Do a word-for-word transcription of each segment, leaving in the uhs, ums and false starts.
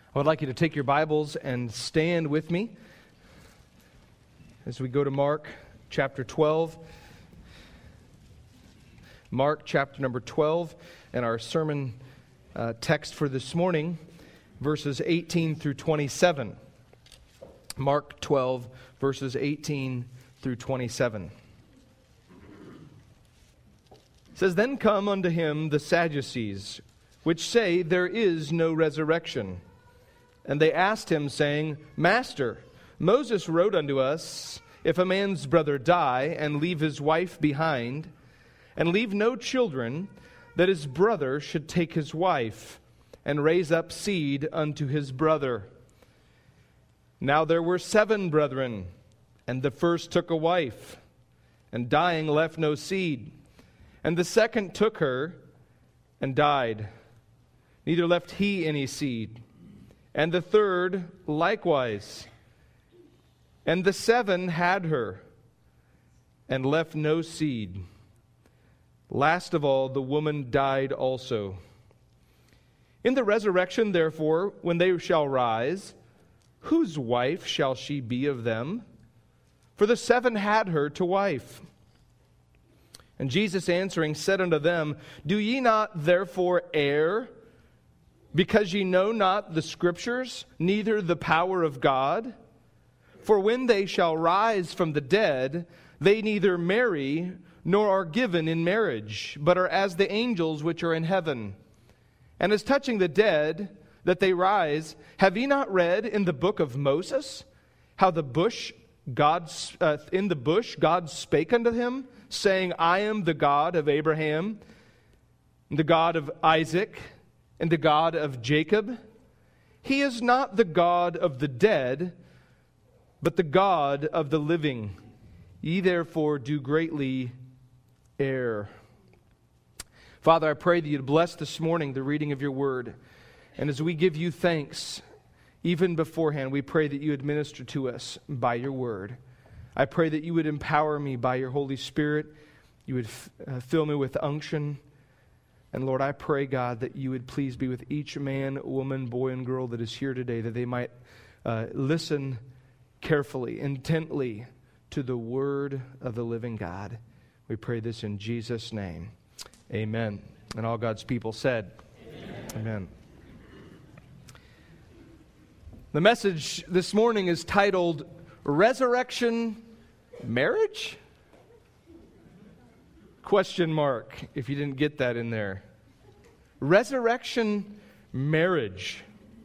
I would like you to take your Bibles and stand with me as we go to Mark chapter twelve. Mark chapter number twelve, and our sermon uh, text for this morning, verses eighteen through twenty-seven. Mark twelve, verses eighteen through twenty-seven. It says, "Then come unto him the Sadducees, which say there is no resurrection. And they asked him, saying, Master, Moses wrote unto us, if a man's brother die, and leave his wife behind, and leave no children, that his brother should take his wife, and raise up seed unto his brother. Now there were seven brethren, and the first took a wife, and dying left no seed. And the second took her, and died. Neither left he any seed. And the third likewise. And the seven had her, and left no seed. Last of all, the woman died also. In the resurrection, therefore, when they shall rise, whose wife shall she be of them? For the seven had her to wife. And Jesus answering said unto them, Do ye not therefore err, because ye know not the Scriptures, neither the power of God? For when they shall rise from the dead, they neither marry nor are given in marriage, but are as the angels which are in heaven. And as touching the dead, that they rise, have ye not read in the book of Moses, how the bush God uh, in the bush God spake unto him, saying, I am the God of Abraham, the God of Isaac, and the God of Jacob? He is not the God of the dead, but the God of the living. Ye therefore do greatly err." Father, I pray that you'd bless this morning the reading of your word. And as we give you thanks, even beforehand, we pray that you would minister to us by your word. I pray that you would empower me by your Holy Spirit. You would f- uh, fill me with unction. And Lord, I pray, God, that you would please be with each man, woman, boy, and girl that is here today, that they might uh, listen carefully, intently to the word of the living God. We pray this in Jesus' name. Amen. And all God's people said, Amen. Amen. The message this morning is titled, Resurrection Marriage? Question mark, if you didn't get that in there. Resurrection marriage.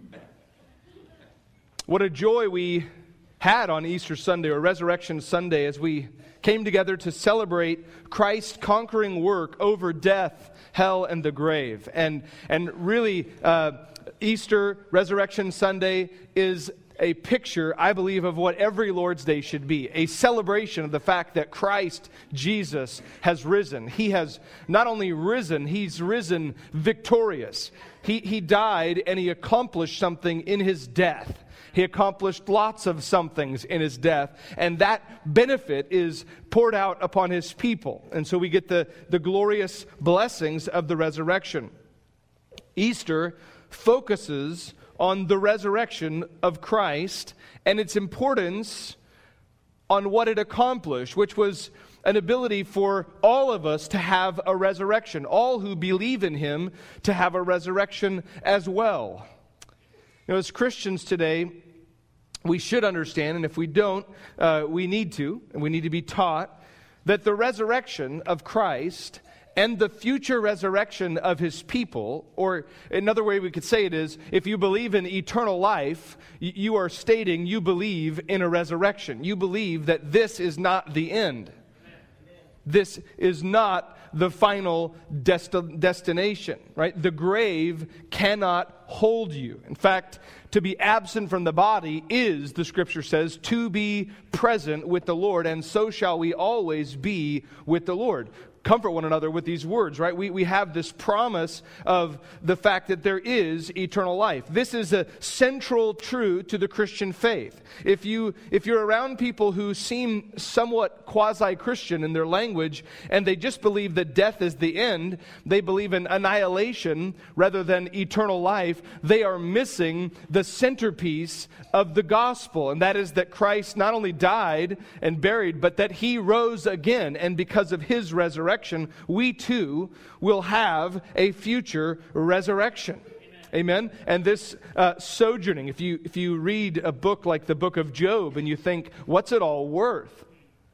What a joy we had on Easter Sunday, or Resurrection Sunday, as we came together to celebrate Christ's conquering work over death, hell, and the grave. And, and really, uh, Easter, Resurrection Sunday is a picture, I believe, of what every Lord's Day should be. A celebration of the fact that Christ Jesus has risen. He has not only risen, He's risen victorious. He, he died and He accomplished something in His death. He accomplished lots of somethings in His death, and that benefit is poured out upon His people. And so we get the, the glorious blessings of the resurrection. Easter focuses on the resurrection of Christ and its importance on what it accomplished, which was an ability for all of us to have a resurrection, all who believe in Him to have a resurrection as well. You know, as Christians today, we should understand, and if we don't, uh, we need to, and we need to be taught, that the resurrection of Christ and the future resurrection of His people, or another way we could say it is, if you believe in eternal life, you are stating you believe in a resurrection. You believe that this is not the end. This is not the final desti- destination, right? The grave cannot hold you. In fact, to be absent from the body is, the Scripture says, to be present with the Lord, and so shall we always be with the Lord. comfort one another with these words, right? We, we have this promise of the fact that there is eternal life. This is a central truth to the Christian faith. If, you, if you're around people who seem somewhat quasi-Christian in their language, and they just believe that death is the end, they believe in annihilation rather than eternal life, they are missing the centerpiece of the gospel, and that is that Christ not only died and buried, but that he rose again, and because of his resurrection, we too will have a future resurrection. Amen. And this uh, sojourning, if you if you read a book like the book of Job and you think, what's it all worth?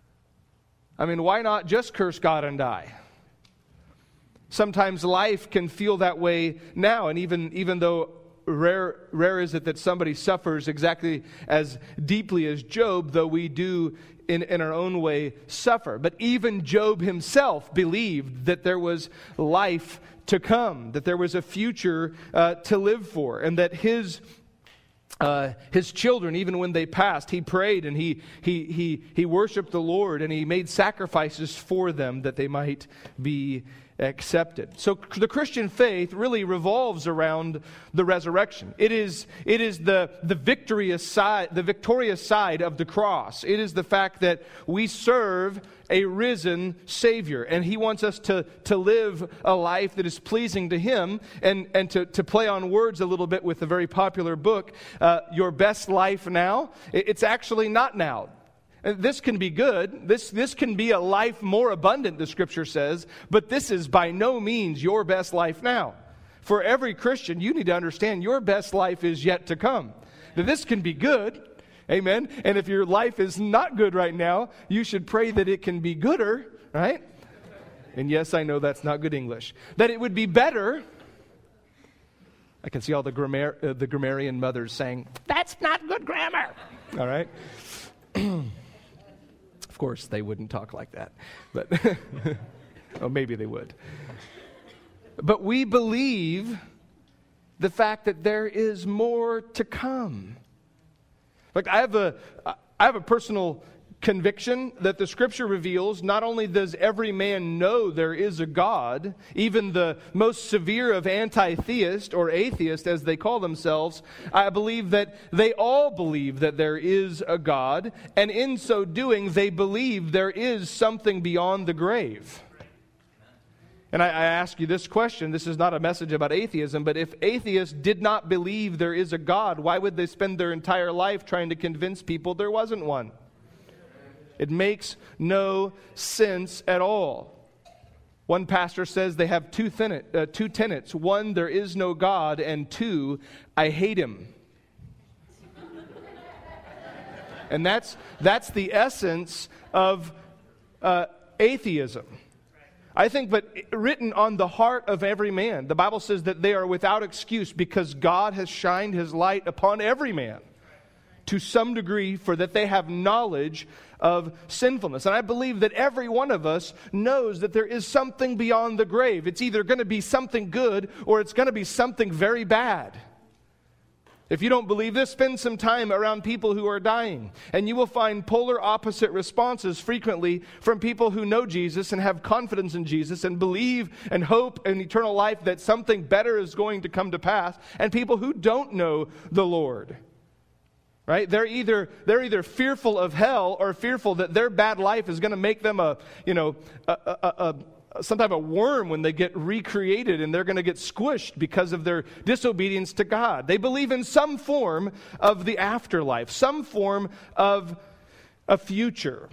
I mean, why not just curse God and die? Sometimes life can feel that way now, and even even though Rare, rare is it that somebody suffers exactly as deeply as Job, though we do in, in our own way suffer. But even Job himself believed that there was life to come, that there was a future uh, to live for, and that his uh, his children, even when they passed, he prayed and he he he he worshiped the Lord, and he made sacrifices for them that they might be accepted. So the Christian faith really revolves around the resurrection. It is it is the the victorious side, the victorious side of the cross. It is the fact that we serve a risen Savior, and he wants us to, to live a life that is pleasing to him. And, and to, to play on words a little bit with a very popular book, uh, Your Best Life Now, it's actually not now. This can be good. This, this can be a life more abundant, the Scripture says, but this is by no means your best life now. For every Christian, you need to understand your best life is yet to come. Now, this can be good. Amen. And if your life is not good right now, you should pray that it can be gooder, right? And yes, I know that's not good English. That it would be better. I can see all the grammar, uh, the grammarian mothers saying, "That's not good grammar." All right. Of course, they wouldn't talk like that, but oh, maybe they would. But we believe the fact that there is more to come. Like I have a, I have a personal conviction that the Scripture reveals not only does every man know there is a God, even the most severe of anti-theist or atheist as they call themselves, I believe that they all believe that there is a God, and in so doing they believe there is something beyond the grave. And I, I ask you this question, this is not a message about atheism, but if atheists did not believe there is a God, why would they spend their entire life trying to convince people there wasn't one? It makes no sense at all. One pastor says they have two, tenet, uh, two tenets. One, there is no God, and two, I hate him. And that's, that's the essence of uh, atheism. I think, but written on the heart of every man. The Bible says that they are without excuse because God has shined his light upon every man to some degree, for that they have knowledge of sinfulness. And I believe that every one of us knows that there is something beyond the grave. It's either going to be something good or it's going to be something very bad. If you don't believe this, spend some time around people who are dying, and you will find polar opposite responses frequently from people who know Jesus and have confidence in Jesus and believe and hope in eternal life that something better is going to come to pass, and people who don't know the Lord. Right? They're either they're either fearful of hell or fearful that their bad life is going to make them a, you know, a, a, a some type of worm when they get recreated, and they're going to get squished because of their disobedience to God. They believe in some form of the afterlife, some form of a future.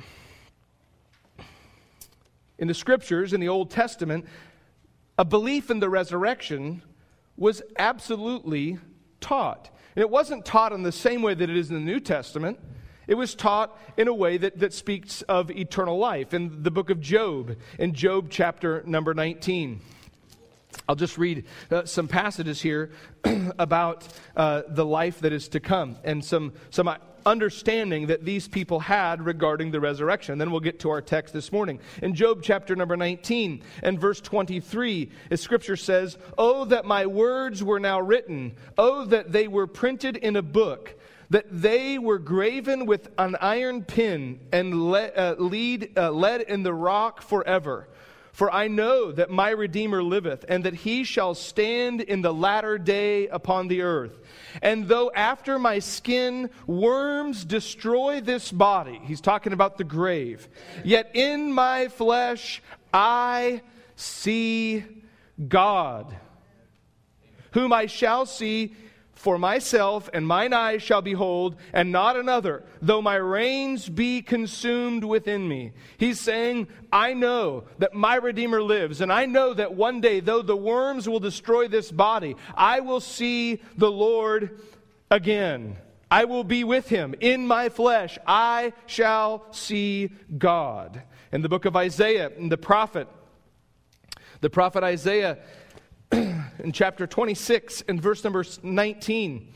In the Scriptures, in the Old Testament, a belief in the resurrection was absolutely taught. And it wasn't taught in the same way that it is in the New Testament. It was taught in a way that, that speaks of eternal life. In the book of Job, in Job chapter number nineteen. I'll just read uh, some passages here about uh, the life that is to come and some, some understanding that these people had regarding the resurrection. Then we'll get to our text this morning. In Job chapter number nineteen and verse twenty-three, as Scripture says, "Oh, that my words were now written. Oh, that they were printed in a book, that they were graven with an iron pin and le- uh, lead, uh, lead in the rock forever. For I know that my Redeemer liveth, and that he shall stand in the latter day upon the earth. And though after my skin worms destroy this body," he's talking about the grave, "yet in my flesh I see God, whom I shall see for myself, and mine eyes shall behold, and not another, though my reins be consumed within me." He's saying, I know that my Redeemer lives, and I know that one day, though the worms will destroy this body, I will see the Lord again. I will be with him in my flesh. I shall see God. In the book of Isaiah, the prophet, the prophet Isaiah, in chapter twenty-six and verse number nineteen,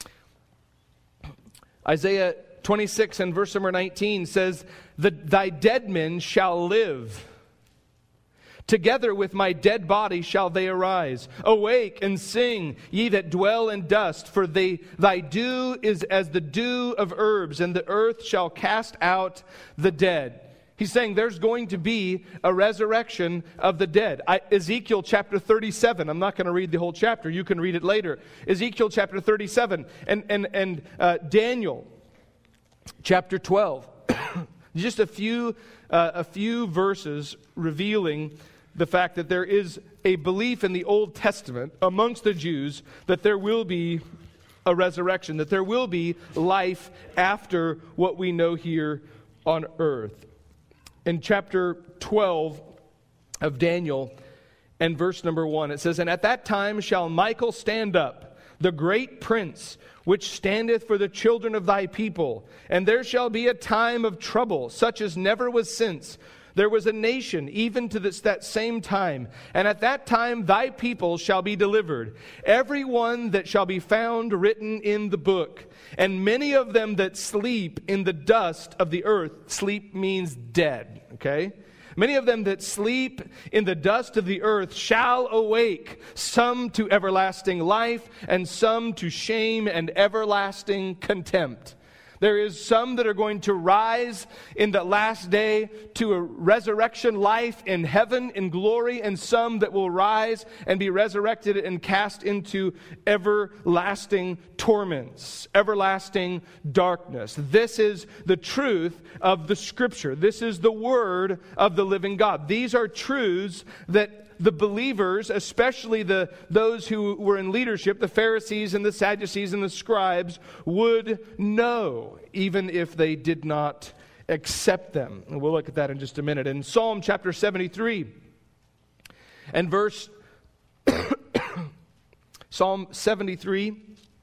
Isaiah twenty-six and verse number nineteen says, "The, thy dead men shall live. Together with my dead body shall they arise. Awake and sing, ye that dwell in dust, for they, thy dew is as the dew of herbs, and the earth shall cast out the dead." He's saying there's going to be a resurrection of the dead. I, Ezekiel chapter thirty-seven, I'm not going to read the whole chapter, you can read it later. Ezekiel chapter thirty-seven and, and, and uh, Daniel chapter twelve. Just a few, uh, a few verses revealing the fact that there is a belief in the Old Testament amongst the Jews that there will be a resurrection, that there will be life after what we know here on earth. In chapter twelve of Daniel and verse number one, it says, "And at that time shall Michael stand up, the great prince, which standeth for the children of thy people. And there shall be a time of trouble, such as never was since. There was a nation even to this, that same time. And at that time thy people shall be delivered, every one that shall be found written in the book. And many of them that sleep in the dust of the earth," sleep means dead, okay? "Many of them that sleep in the dust of the earth shall awake, some to everlasting life, and some to shame and everlasting contempt." There is some that are going to rise in the last day to a resurrection life in heaven, in glory, and some that will rise and be resurrected and cast into everlasting torments, everlasting darkness. This is the truth of the Scripture. This is the Word of the living God. These are truths that the believers, especially the those who were in leadership, the Pharisees and the Sadducees and the scribes, would know, even if they did not accept them. And we'll look at that in just a minute. In Psalm chapter seventy-three and verse Psalm seventy-three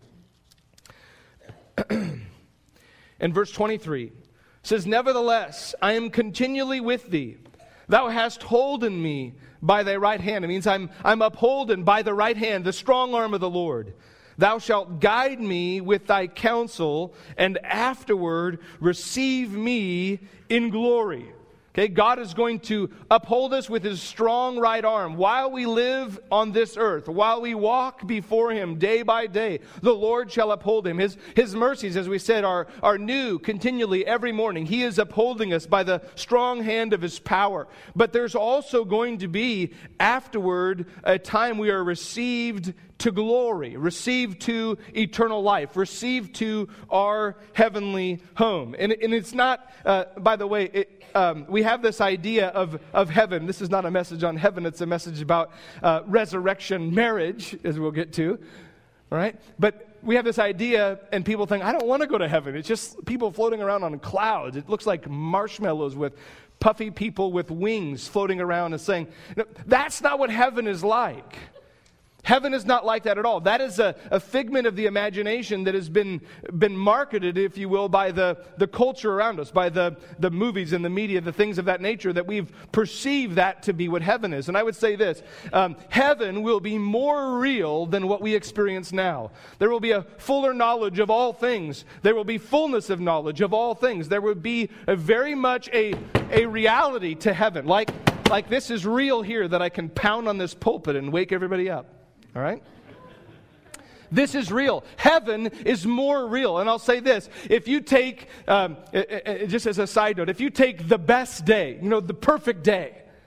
and verse twenty-three says, "Nevertheless, I am continually with thee. Thou hast holden me by thy right hand." It means I'm, I'm upholden by the right hand, the strong arm of the Lord. "Thou shalt guide me with thy counsel, and afterward receive me in glory." Okay, God is going to uphold us with His strong right arm while we live on this earth, while we walk before Him day by day. The Lord shall uphold him. His, his mercies, as we said, are, are new continually every morning. He is upholding us by the strong hand of His power. But there's also going to be afterward a time we are received to glory, received to eternal life, received to our heavenly home. And, and it's not, uh, by the way, it, Um, we have this idea of, of heaven. This is not a message on heaven. It's a message about uh, resurrection marriage, as we'll get to. All right? But we have this idea, and people think, I don't want to go to heaven. It's just people floating around on clouds. It looks like marshmallows with puffy people with wings floating around and saying, no, that's not what heaven is like. Heaven is not like that at all. That is a, a figment of the imagination that has been, been marketed, if you will, by the, the culture around us, by the, the movies and the media, the things of that nature, that we've perceived that to be what heaven is. And I would say this, um, heaven will be more real than what we experience now. There will be a fuller knowledge of all things. There will be fullness of knowledge of all things. There will be a very much a, a reality to heaven. Like, like this is real here, that I can pound on this pulpit and wake everybody up. All right? This is real. Heaven is more real. And I'll say this. If you take, um, just as a side note, if you take the best day, you know, the perfect day,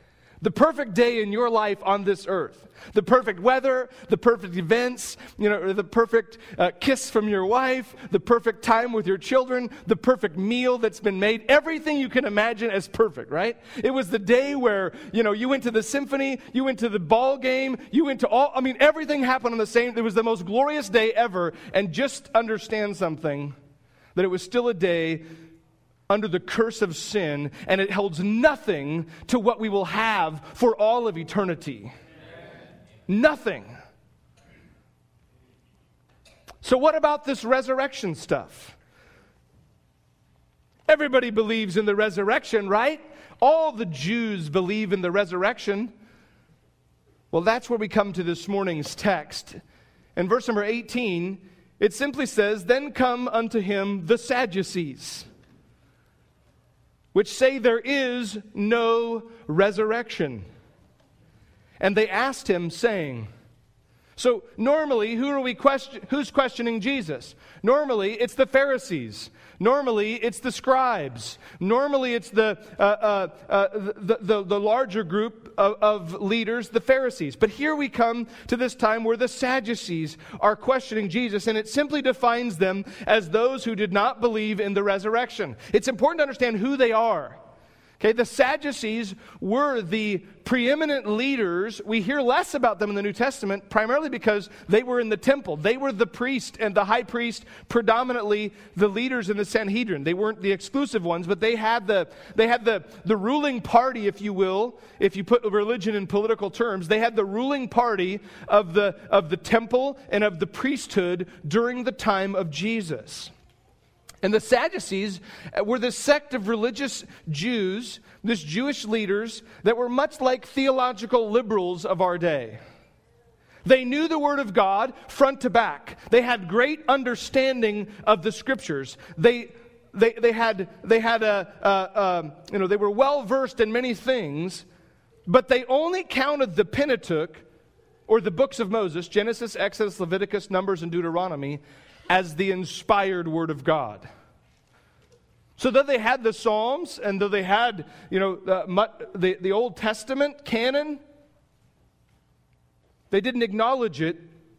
The perfect day in your life on this earth. The perfect weather, the perfect events, you know, the perfect uh, kiss from your wife, the perfect time with your children, the perfect meal that's been made. Everything you can imagine as perfect, right? It was the day where, you know, you went to the symphony, you went to the ball game, you went to all, I mean, everything happened on the same, it was the most glorious day ever. And just understand something, that it was still a day under the curse of sin, and it holds nothing to what we will have for all of eternity. Nothing. So what about this resurrection stuff? Everybody believes in the resurrection, right? All the Jews believe in the resurrection. Well, that's where we come to this morning's text. In verse number eighteen, it simply says, "Then come unto him the Sadducees, which say there is no resurrection. And they asked him, saying," so normally, who are we question, who's questioning Jesus? Normally, it's the Pharisees. Normally, it's the scribes. Normally, it's the uh, uh, uh, the, the, the larger group of, of leaders, the Pharisees. But here we come to this time where the Sadducees are questioning Jesus, and it simply defines them as those who did not believe in the resurrection. It's important to understand who they are. Okay, the Sadducees were the preeminent leaders. We hear less about them in the New Testament, primarily because they were in the temple. They were the priest and the high priest, predominantly the leaders in the Sanhedrin. They weren't the exclusive ones, but they had the they had the, the ruling party, if you will, if you put religion in political terms. They had the ruling party of the of the temple and of the priesthood during the time of Jesus. And the Sadducees were this sect of religious Jews, this Jewish leaders, that were much like theological liberals of our day. They knew the Word of God front to back. They had great understanding of the Scriptures. They they they had they had a, a, a you know they were well versed in many things, but they only counted the Pentateuch, or the books of Moses, Genesis, Exodus, Leviticus, Numbers, and Deuteronomy, as the inspired Word of God. So though they had the Psalms, and though they had, you know, uh, the, the Old Testament canon, they didn't acknowledge it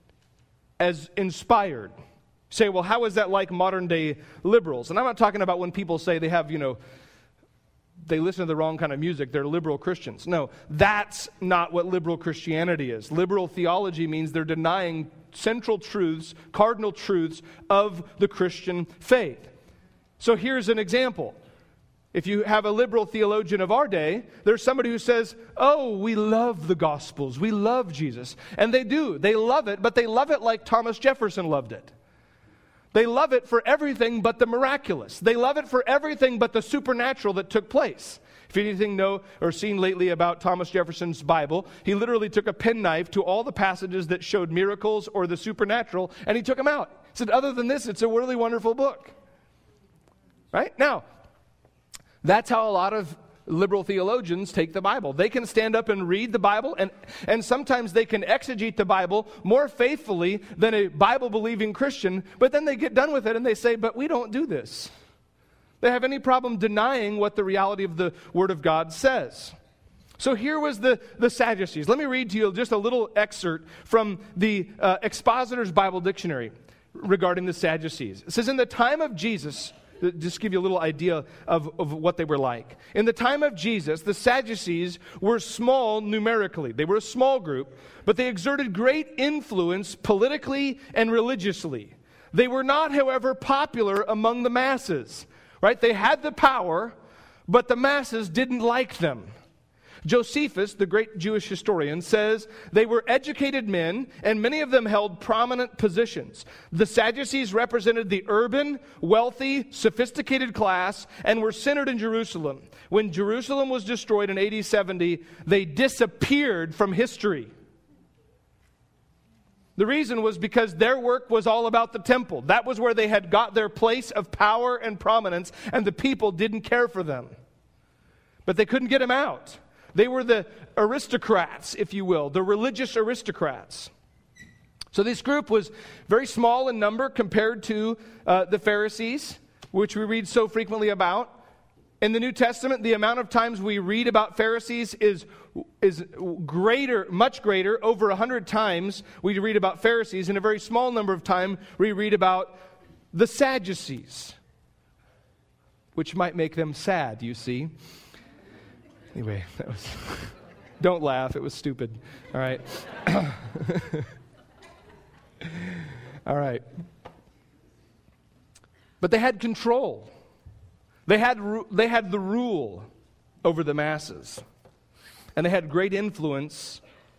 as inspired. Say, well, how is that like modern day liberals? And I'm not talking about when people say they have, you know, they listen to the wrong kind of music, they're liberal Christians. No, that's not what liberal Christianity is. Liberal theology means they're denying central truths, cardinal truths of the Christian faith. So here's an example. If you have a liberal theologian of our day, there's somebody who says, oh, we love the Gospels, we love Jesus. And they do, they love it, but they love it like Thomas Jefferson loved it. They love it for everything but the miraculous. They love it for everything but the supernatural that took place. If you anything know or seen lately about Thomas Jefferson's Bible, he literally took a penknife to all the passages that showed miracles or the supernatural, and he took them out. He said, other than this, it's a really wonderful book. Right? Now, that's how a lot of liberal theologians take the Bible. They can stand up and read the Bible, and, and sometimes they can exegete the Bible more faithfully than a Bible-believing Christian, but then they get done with it and they say, but we don't do this. They have any problem denying what the reality of the Word of God says. So here was the, the Sadducees. Let me read to you just a little excerpt from the uh, Expositor's Bible Dictionary regarding the Sadducees. It says, in the time of Jesus, just give you a little idea of, of what they were like. In the time of Jesus, the Sadducees were small numerically. They were a small group, but they exerted great influence politically and religiously. They were not, however, popular among the masses. Right? They had the power, but the masses didn't like them. Josephus, the great Jewish historian, says they were educated men, and many of them held prominent positions. The Sadducees represented the urban, wealthy, sophisticated class, and were centered in Jerusalem. When Jerusalem was destroyed in A D seventy, they disappeared from history. The reason was because their work was all about the temple. That was where they had got their place of power and prominence, and the people didn't care for them. But they couldn't get them out. They were the aristocrats, if you will, the religious aristocrats. So this group was very small in number compared to uh, the Pharisees, which we read so frequently about. In the New Testament, the amount of times we read about Pharisees is, is greater, much greater. Over a hundred times we read about Pharisees. In a very small number of times we read about the Sadducees, which might make them sad, you see. Anyway, that was... Don't laugh, it was stupid. All right. All right. But they had control. They had, they had the rule over the masses. And they had great influence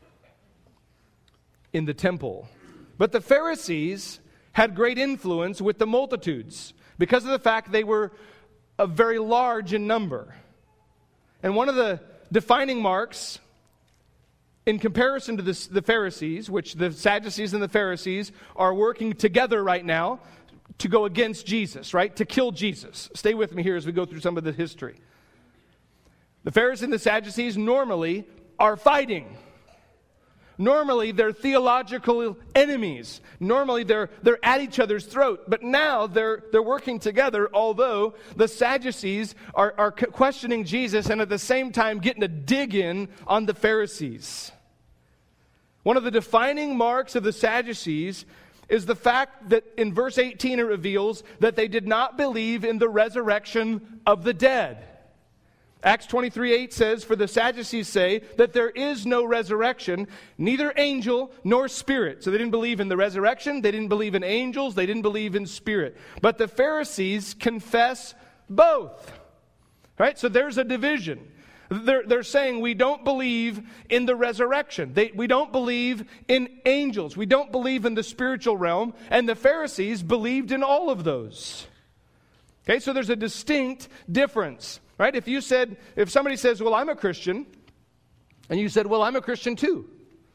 in the temple. But the Pharisees had great influence with the multitudes because of the fact they were a very large in number. And one of the defining marks in comparison to the, the Pharisees, which the Sadducees and the Pharisees are working together right now to go against Jesus, right? To kill Jesus. Stay with me here as we go through some of the history. The Pharisees and the Sadducees normally are fighting. Normally they're theological enemies. Normally they're they're at each other's throat. But now they're they're working together, although the Sadducees are, are questioning Jesus and at the same time getting a dig in on the Pharisees. One of the defining marks of the Sadducees is the fact that in verse eighteen it reveals that they did not believe in the resurrection of the dead. Acts twenty-three eight says, "For the Sadducees say that there is no resurrection, neither angel nor spirit." So they didn't believe in the resurrection, they didn't believe in angels, they didn't believe in spirit. But the Pharisees confess both. Right? So there's a division. They're, they're saying we don't believe in the resurrection. They, we don't believe in angels. We don't believe in the spiritual realm. And the Pharisees believed in all of those. Okay, so there's a distinct difference. Right? If you said, if somebody says, well, I'm a Christian, and you said, well, I'm a Christian too.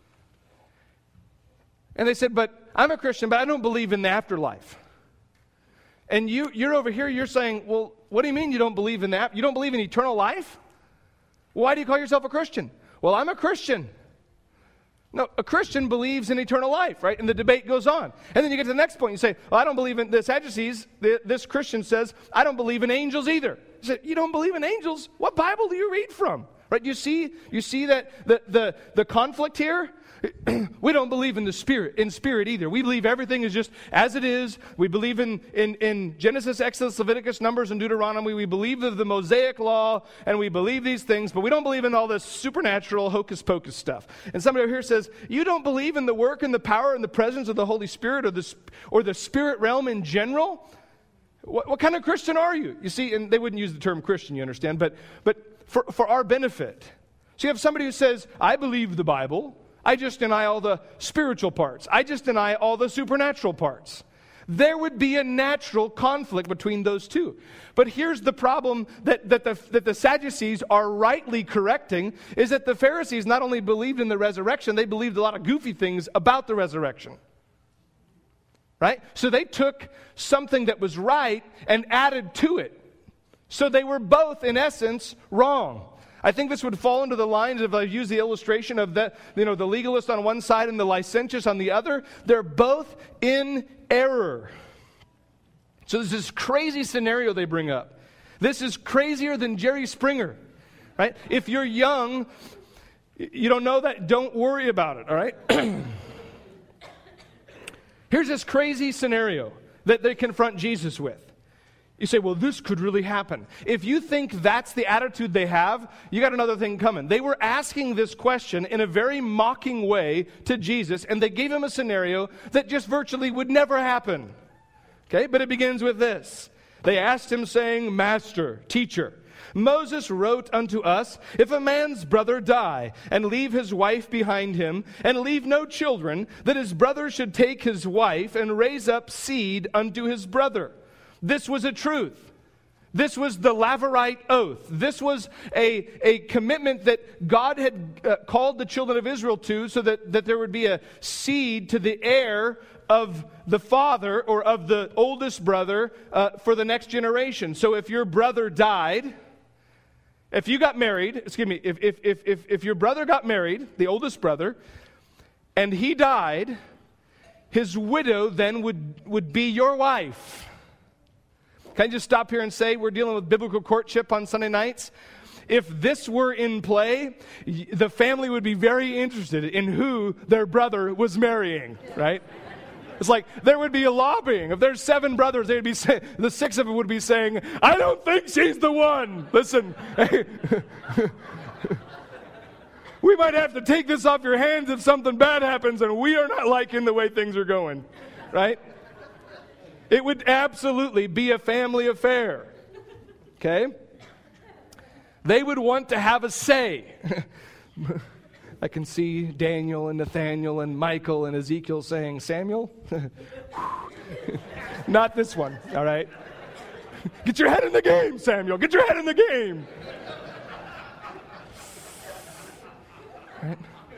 And they said, but I'm a Christian, but I don't believe in the afterlife. And you, you're over here, you're saying, well, what do you mean you don't believe in that? You don't believe in eternal life? Why do you call yourself a Christian? Well, I'm a Christian. No, a Christian believes in eternal life, right? And the debate goes on. And then you get to the next point. You say, well, I don't believe in the Sadducees. This Christian says, I don't believe in angels either. You say, you don't believe in angels? What Bible do you read from? Right? You see, you see that the, the, the conflict here? We don't believe in the spirit, in spirit either. We believe everything is just as it is. We believe in, in, in Genesis, Exodus, Leviticus, Numbers, and Deuteronomy. We believe in the Mosaic law, and we believe these things, but we don't believe in all this supernatural hocus pocus stuff. And somebody over here says, you don't believe in the work and the power and the presence of the Holy Spirit or the, or the spirit realm in general? What, what kind of Christian are you? You see, and they wouldn't use the term Christian, you understand, but, but for, for our benefit. So you have somebody who says, I believe the Bible. I just deny all the spiritual parts. I just deny all the supernatural parts. There would be a natural conflict between those two. But here's the problem that, that, the, that the Sadducees are rightly correcting, is that the Pharisees not only believed in the resurrection, they believed a lot of goofy things about the resurrection. Right? So they took something that was right and added to it. So they were both, in essence, wrong. I think this would fall into the lines if I use the illustration of the, you know, the legalist on one side and the licentious on the other. They're both in error. So there's this crazy scenario they bring up. This is crazier than Jerry Springer, right? If you're young, you don't know that, don't worry about it, all right? Here's this crazy scenario that they confront Jesus with. You say, well, this could really happen. If you think that's the attitude they have, you got another thing coming. They were asking this question in a very mocking way to Jesus, and they gave him a scenario that just virtually would never happen. Okay, but it begins with this. They asked him, saying, Master, teacher, Moses wrote unto us, if a man's brother die, and leave his wife behind him, and leave no children, that his brother should take his wife, and raise up seed unto his brother. This was a truth. This was the Laverite oath. This was a, a commitment that God had uh, called the children of Israel to, so that, that there would be a seed to the heir of the father or of the oldest brother uh, for the next generation. So if your brother died, if you got married, excuse me, if, if, if, if, if your brother got married, the oldest brother, and he died, his widow then would, would be your wife. Can I just stop here and say we're dealing with biblical courtship on Sunday nights? If this were in play, the family would be very interested in who their brother was marrying, right? It's like there would be a lobbying. If there's seven brothers, they'd be say, the six of them would be saying, "I don't think she's the one." Listen, we might have to take this off your hands if something bad happens, and we are not liking the way things are going, right? It would absolutely be a family affair, okay? They would want to have a say. I can see Daniel and Nathaniel and Michael and Ezekiel saying, "Samuel, not this one, all right? Get your head in the game, Samuel. Get your head in the game." Right?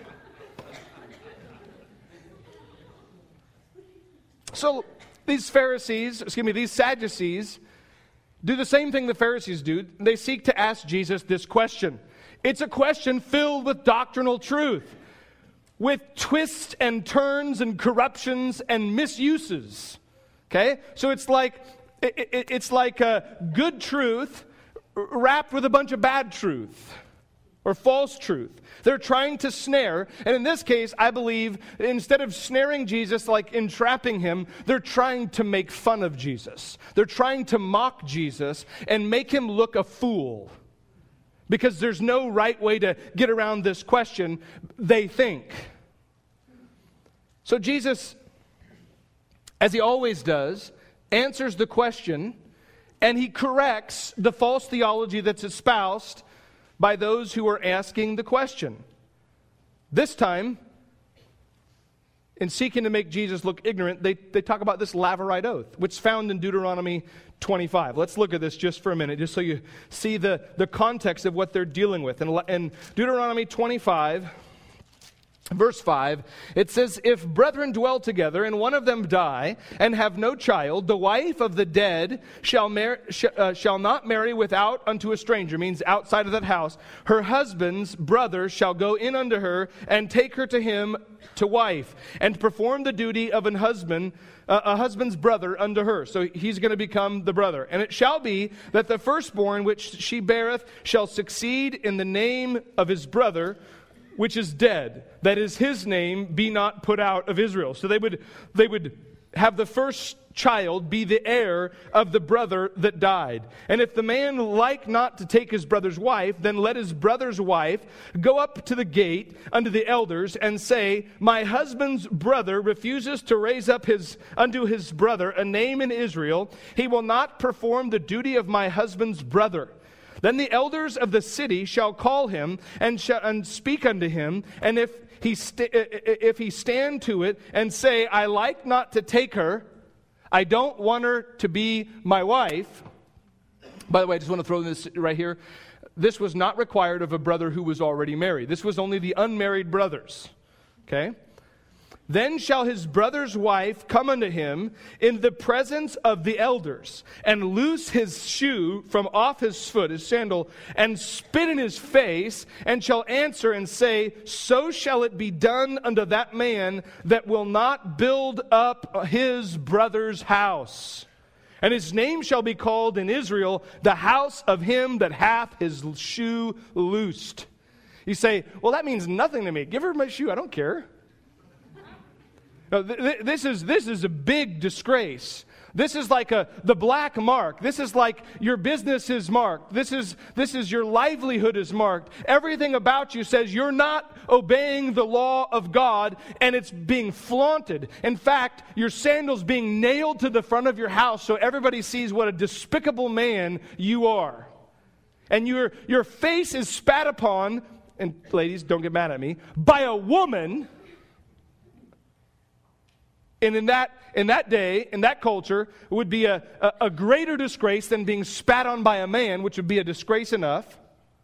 So these Pharisees, excuse me, these Sadducees do the same thing the Pharisees do. They seek to ask Jesus this question. It's a question filled with doctrinal truth, with twists and turns and corruptions and misuses. Okay? So it's like it, it, it's like a good truth wrapped with a bunch of bad truth or false truth. They're trying to snare, and in this case, I believe, instead of snaring Jesus, like entrapping him, they're trying to make fun of Jesus. They're trying to mock Jesus and make him look a fool. Because there's no right way to get around this question, they think. So Jesus, as he always does, answers the question, and he corrects the false theology that's espoused by those who are asking the question. This time, in seeking to make Jesus look ignorant, they, they talk about this Laverite oath, which is found in Deuteronomy twenty-five. Let's look at this just for a minute, just so you see the, the context of what they're dealing with. In, in Deuteronomy twenty-five, verse five, it says, "If brethren dwell together, and one of them die, and have no child, the wife of the dead shall, mar- sh- uh, shall not marry without unto a stranger," means outside of that house. "Her husband's brother shall go in unto her, and take her to him to wife, and perform the duty of an husband, uh, a husband's brother unto her." So he's going to become the brother. "And it shall be that the firstborn which she beareth shall succeed in the name of his brother, which is dead, that is, his name be not put out of Israel." So they would they would have the first child be the heir of the brother that died. "And if the man like not to take his brother's wife, then let his brother's wife go up to the gate unto the elders and say, My husband's brother refuses to raise up his unto his brother a name in Israel. He will not perform the duty of my husband's brother. Then the elders of the city shall call him and, sh- and speak unto him, and if he st- if he stand to it and say, I like not to take her, I don't want her to be my wife." By the way, I just want to throw this right here. This was not required of a brother who was already married. This was only the unmarried brothers. Okay? "Then shall his brother's wife come unto him in the presence of the elders, and loose his shoe from off his foot, his sandal, and spit in his face, and shall answer and say, So shall it be done unto that man that will not build up his brother's house. And his name shall be called in Israel, the house of him that hath his shoe loosed." You say, "Well, that means nothing to me. Give her my shoe. I don't care." No, th- th- this is this is a big disgrace. This is like a the black mark. This is like your business is marked. This is this is your livelihood is marked. Everything about you says you're not obeying the law of God, and it's being flaunted. In fact, your sandals being nailed to the front of your house so everybody sees what a despicable man you are. And your your face is spat upon, and ladies, don't get mad at me, by a woman. And in that in that day, in that culture, it would be a, a, a greater disgrace than being spat on by a man, which would be a disgrace enough.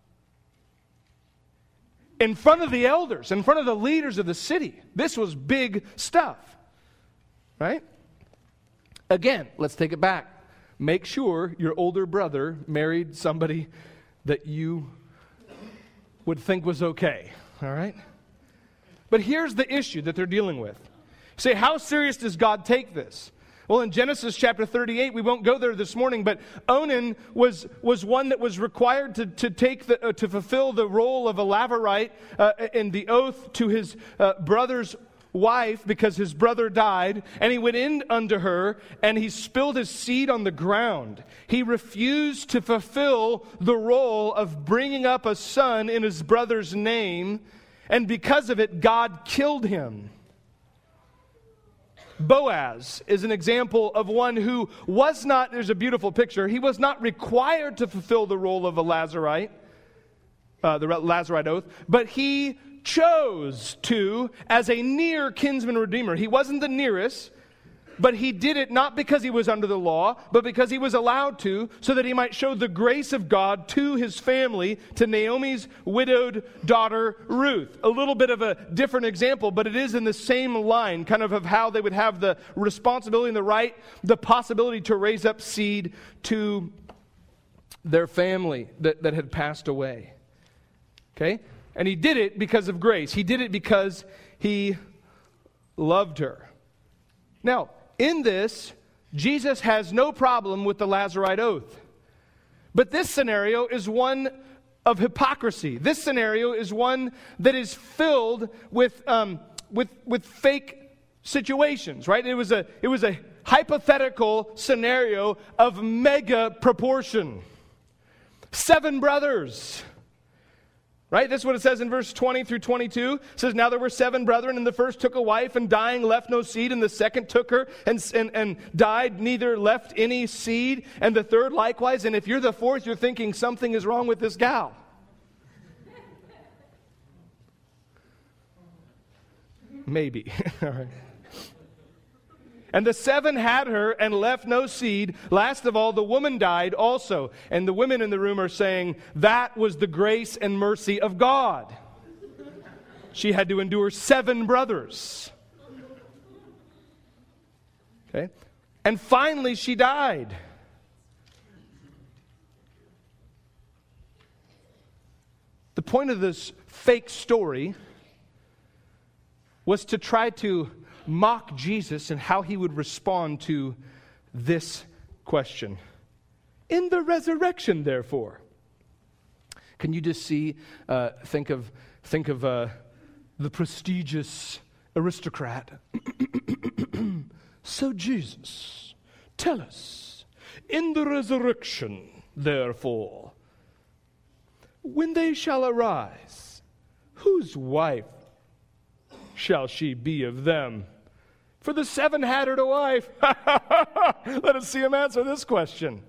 In front of the elders, in front of the leaders of the city. This was big stuff. Right? Again, let's take it back. Make sure your older brother married somebody that you would think was okay. All right? But here's the issue that they're dealing with. Say, how serious does God take this? Well, in Genesis chapter thirty-eight, we won't go there this morning, but Onan was, was one that was required to, to take the, uh, to fulfill the role of a Lavarite uh, in the oath to his uh, brother's wife because his brother died, and he went in unto her, and he spilled his seed on the ground. He refused to fulfill the role of bringing up a son in his brother's name, and because of it, God killed him. Boaz is an example of one who was not, there's a beautiful picture, he was not required to fulfill the role of a Lazarite, uh, the Lazarite oath, but he chose to as a near kinsman redeemer. He wasn't the nearest, but he did it not because he was under the law, but because he was allowed to, so that he might show the grace of God to his family, to Naomi's widowed daughter Ruth. A little bit of a different example, but it is in the same line, kind of of how they would have the responsibility and the right, the possibility to raise up seed to their family that, that had passed away. Okay? And he did it because of grace. He did it because he loved her. Now, in this, Jesus has no problem with the Lazarite oath. But this scenario is one of hypocrisy. This scenario is one that is filled with um, with with fake situations, right? It was a it was a hypothetical scenario of mega proportion. Seven brothers. Right? That's what it says in verse twenty through twenty-two. It says, now there were seven brethren, and the first took a wife, and dying left no seed, and the second took her, and, and, and died, neither left any seed, and the third likewise. And if you're the fourth, you're thinking something is wrong with this gal. Maybe. All right. And the seven had her and left no seed. Last of all, the woman died also. And the women in the room are saying, that was the grace and mercy of God. She had to endure seven brothers. Okay? And finally she died. The point of this fake story was to try to mock Jesus and how he would respond to this question. In the resurrection, therefore. Can you just see, uh, think of, think of uh, the prestigious aristocrat. So Jesus, tell us, in the resurrection, therefore, when they shall arise, whose wife shall she be of them? For the seven had her to wife. Let us see him answer this question.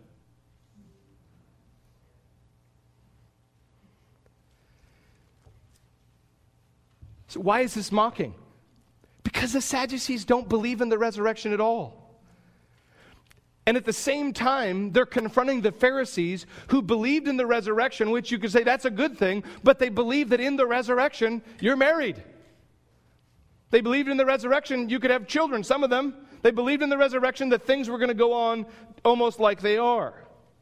So why is this mocking? Because the Sadducees don't believe in the resurrection at all. And at the same time, they're confronting the Pharisees who believed in the resurrection, which you could say that's a good thing, but they believe that in the resurrection, you're married. They believed in the resurrection you could have children, some of them. They believed in the resurrection that things were going to go on almost like they are.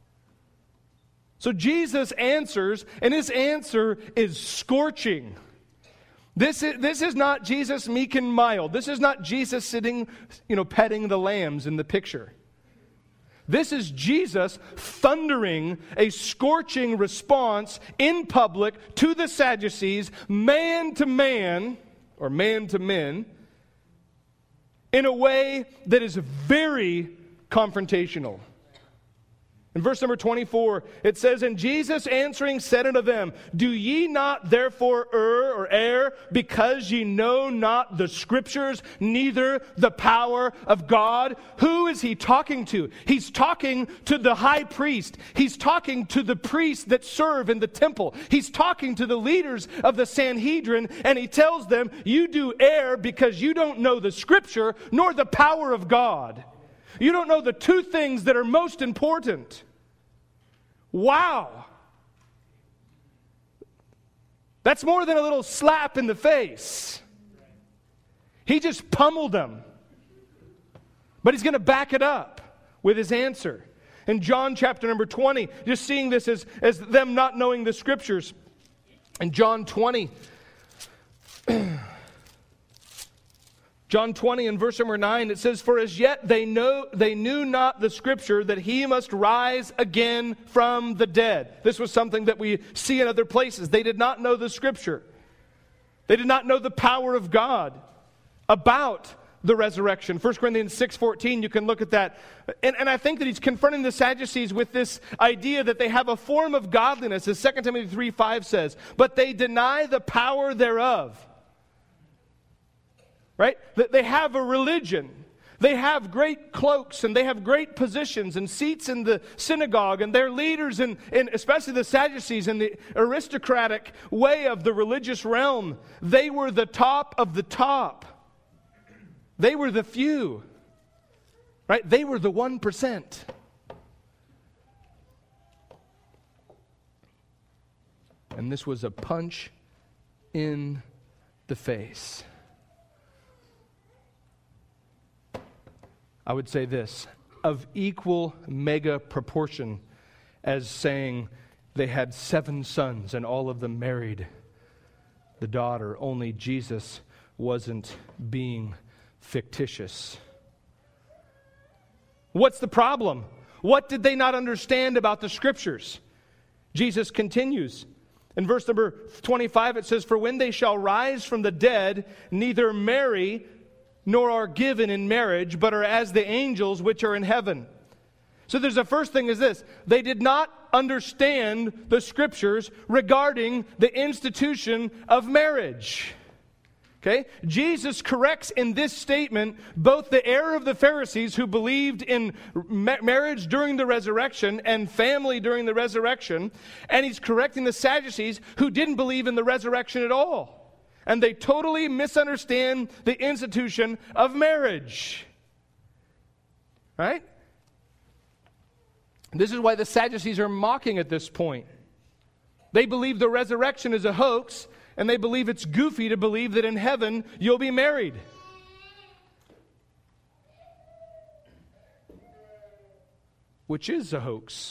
So Jesus answers, and his answer is scorching. This is, this is not Jesus meek and mild. This is not Jesus sitting, you know, petting the lambs in the picture. This is Jesus thundering a scorching response in public to the Sadducees, man to man, or man to men, in a way that is very confrontational. In verse number twenty-four, it says, and Jesus answering said unto them, do ye not therefore err or err, because ye know not the Scriptures, neither the power of God? Who is he talking to? He's talking to the high priest. He's talking to the priests that serve in the temple. He's talking to the leaders of the Sanhedrin, and he tells them, you do err because you don't know the Scripture, nor the power of God. You don't know the two things that are most important. Wow. That's more than a little slap in the face. He just pummeled them. But he's going to back it up with his answer. In John chapter number twenty, just seeing this as, as them not knowing the Scriptures. In John twenty, John twenty and verse number nine, it says, "For as yet they know they knew not the Scripture that he must rise again from the dead." This was something that we see in other places. They did not know the Scripture. They did not know the power of God about the resurrection. First Corinthians six fourteen, you can look at that. And, and I think that he's confronting the Sadducees with this idea that they have a form of godliness, as Second Timothy three five says, but they deny the power thereof. Right? They have a religion. They have great cloaks and they have great positions and seats in the synagogue, and their leaders, and especially the Sadducees in the aristocratic way of the religious realm, they were the top of the top. They were the few. Right? They were the one percent. And this was a punch in the face. I would say this, of equal mega proportion as saying they had seven sons and all of them married the daughter, only Jesus wasn't being fictitious. What's the problem? What did they not understand about the Scriptures? Jesus continues. In verse number twenty-five it says, "For when they shall rise from the dead, neither marry nor are given in marriage, but are as the angels which are in heaven." So there's the first thing is this. They did not understand the Scriptures regarding the institution of marriage. Okay? Jesus corrects in this statement both the error of the Pharisees who believed in ma- marriage during the resurrection and family during the resurrection, and he's correcting the Sadducees who didn't believe in the resurrection at all. And they totally misunderstand the institution of marriage. Right? This is why the Sadducees are mocking at this point. They believe the resurrection is a hoax, and they believe it's goofy to believe that in heaven you'll be married. Which is a hoax.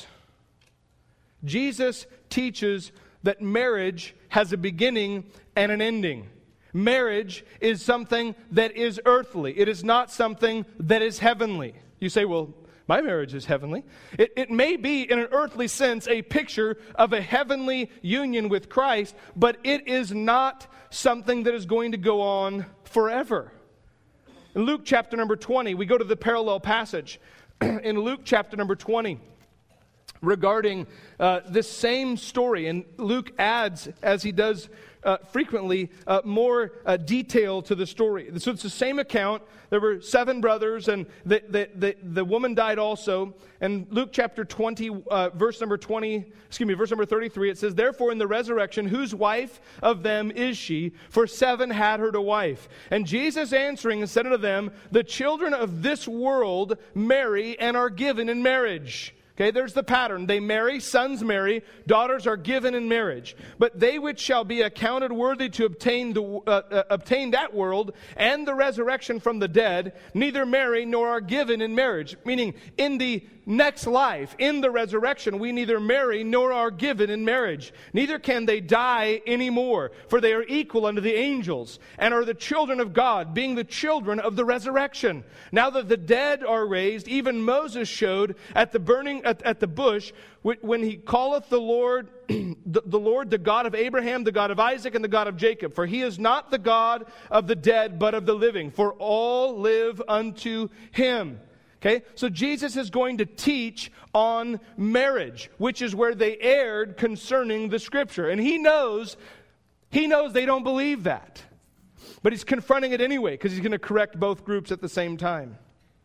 Jesus teaches that marriage has a beginning and an ending. Marriage is something that is earthly. It is not something that is heavenly. You say, well, my marriage is heavenly. It, it may be, in an earthly sense, a picture of a heavenly union with Christ, but it is not something that is going to go on forever. In Luke chapter number twenty, we go to the parallel passage. In Luke chapter number twenty, regarding uh, this same story. And Luke adds, as he does uh, frequently, uh, more uh, detail to the story. So it's the same account. There were seven brothers, and the, the, the, the woman died also. And Luke chapter twenty, uh, verse number twenty, excuse me, verse number thirty-three, it says, "Therefore in the resurrection, whose wife of them is she? For seven had her to wife. And Jesus answering said unto them, The children of this world marry and are given in marriage." Okay, there's the pattern. They marry, sons marry, daughters are given in marriage. But they which shall be accounted worthy to obtain the uh, uh, obtain that world and the resurrection from the dead, neither marry nor are given in marriage. Meaning, in the next life, in the resurrection, we neither marry nor are given in marriage. Neither can they die anymore, for they are equal unto the angels, and are the children of God, being the children of the resurrection. Now that the dead are raised, even Moses showed at the burning at, at the bush, when he calleth the Lord, the, the Lord, the God of Abraham, the God of Isaac, and the God of Jacob. For he is not the God of the dead, but of the living. For all live unto him. Okay, so Jesus is going to teach on marriage, which is where they erred concerning the Scripture. And he knows, he knows they don't believe that. But he's confronting it anyway, because he's going to correct both groups at the same time.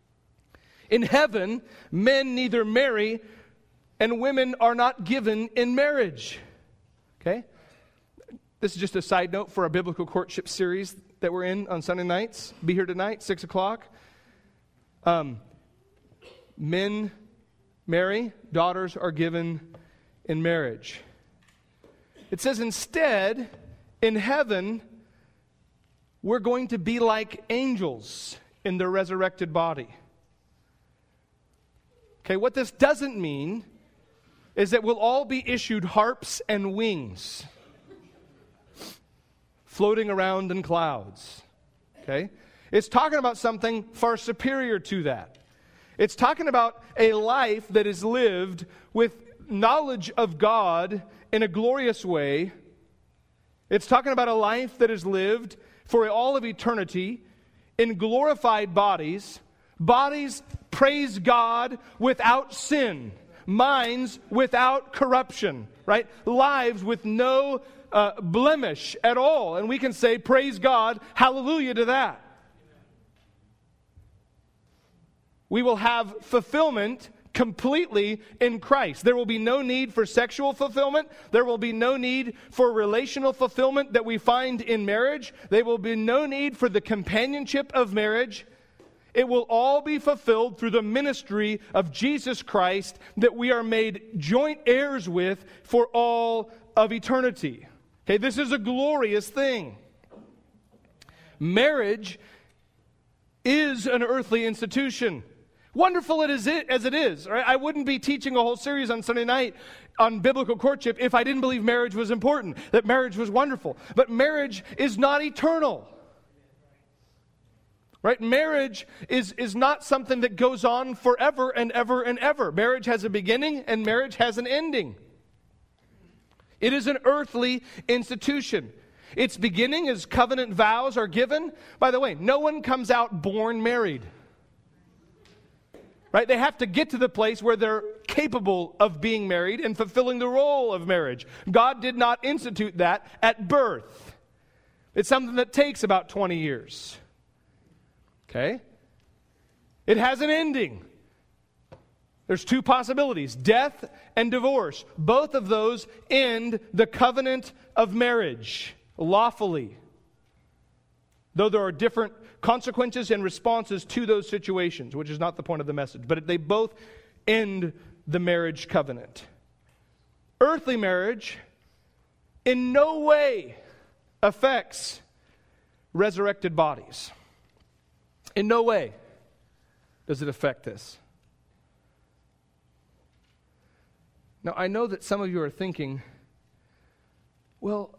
In heaven, men neither marry, and women are not given in marriage. Okay? This is just a side note for our biblical courtship series that we're in on Sunday nights. Be here tonight, six o'clock. Um... Men marry, daughters are given in marriage. It says instead, in heaven, we're going to be like angels in their resurrected body. Okay, what this doesn't mean is that we'll all be issued harps and wings, floating around in clouds. Okay? It's talking about something far superior to that. It's talking about a life that is lived with knowledge of God in a glorious way. It's talking about a life that is lived for all of eternity in glorified bodies, bodies, praise God, without sin, minds without corruption, right? Lives with no uh, blemish at all. And we can say, praise God, hallelujah to that. We will have fulfillment completely in Christ. There will be no need for sexual fulfillment. There will be no need for relational fulfillment that we find in marriage. There will be no need for the companionship of marriage. It will all be fulfilled through the ministry of Jesus Christ that we are made joint heirs with for all of eternity. Okay, this is a glorious thing. Marriage is an earthly institution. Wonderful it is it, as it is. Right? I wouldn't be teaching a whole series on Sunday night on biblical courtship if I didn't believe marriage was important, that marriage was wonderful. But marriage is not eternal. Right? Marriage is, is not something that goes on forever and ever and ever. Marriage has a beginning and marriage has an ending. It is an earthly institution. Its beginning is covenant vows are given. By the way, no one comes out born married. Right? They have to get to the place where they're capable of being married and fulfilling the role of marriage. God did not institute that at birth. It's something that takes about twenty years. Okay? It has an ending. There's two possibilities, death and divorce. Both of those end the covenant of marriage lawfully. Though there are different consequences and responses to those situations, which is not the point of the message. But they both end the marriage covenant. Earthly marriage in no way affects resurrected bodies. In no way does it affect this. Now, I know that some of you are thinking, well,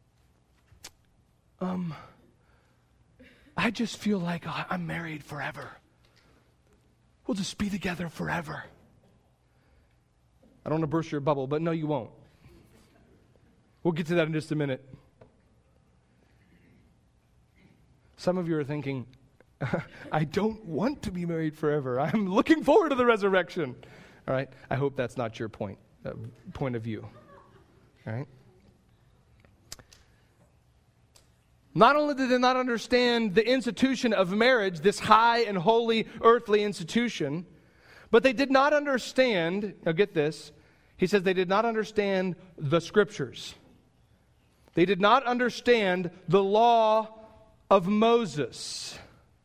um... I just feel like oh, I'm married forever. We'll just be together forever. I don't want to burst your bubble, but no, you won't. We'll get to that in just a minute. Some of you are thinking, I don't want to be married forever. I'm looking forward to the resurrection. All right? I hope that's not your point, uh, point of view. All right? Not only did they not understand the institution of marriage, this high and holy earthly institution, but they did not understand, now get this, he says they did not understand the Scriptures. They did not understand the law of Moses.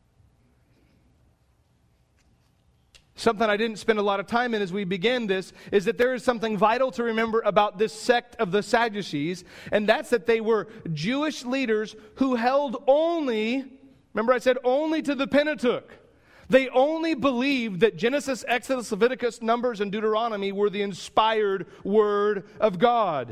Something I didn't spend a lot of time in as we began this is that there is something vital to remember about this sect of the Sadducees, and that's that they were Jewish leaders who held only, remember I said only to the Pentateuch. They only believed that Genesis, Exodus, Leviticus, Numbers, and Deuteronomy were the inspired Word of God.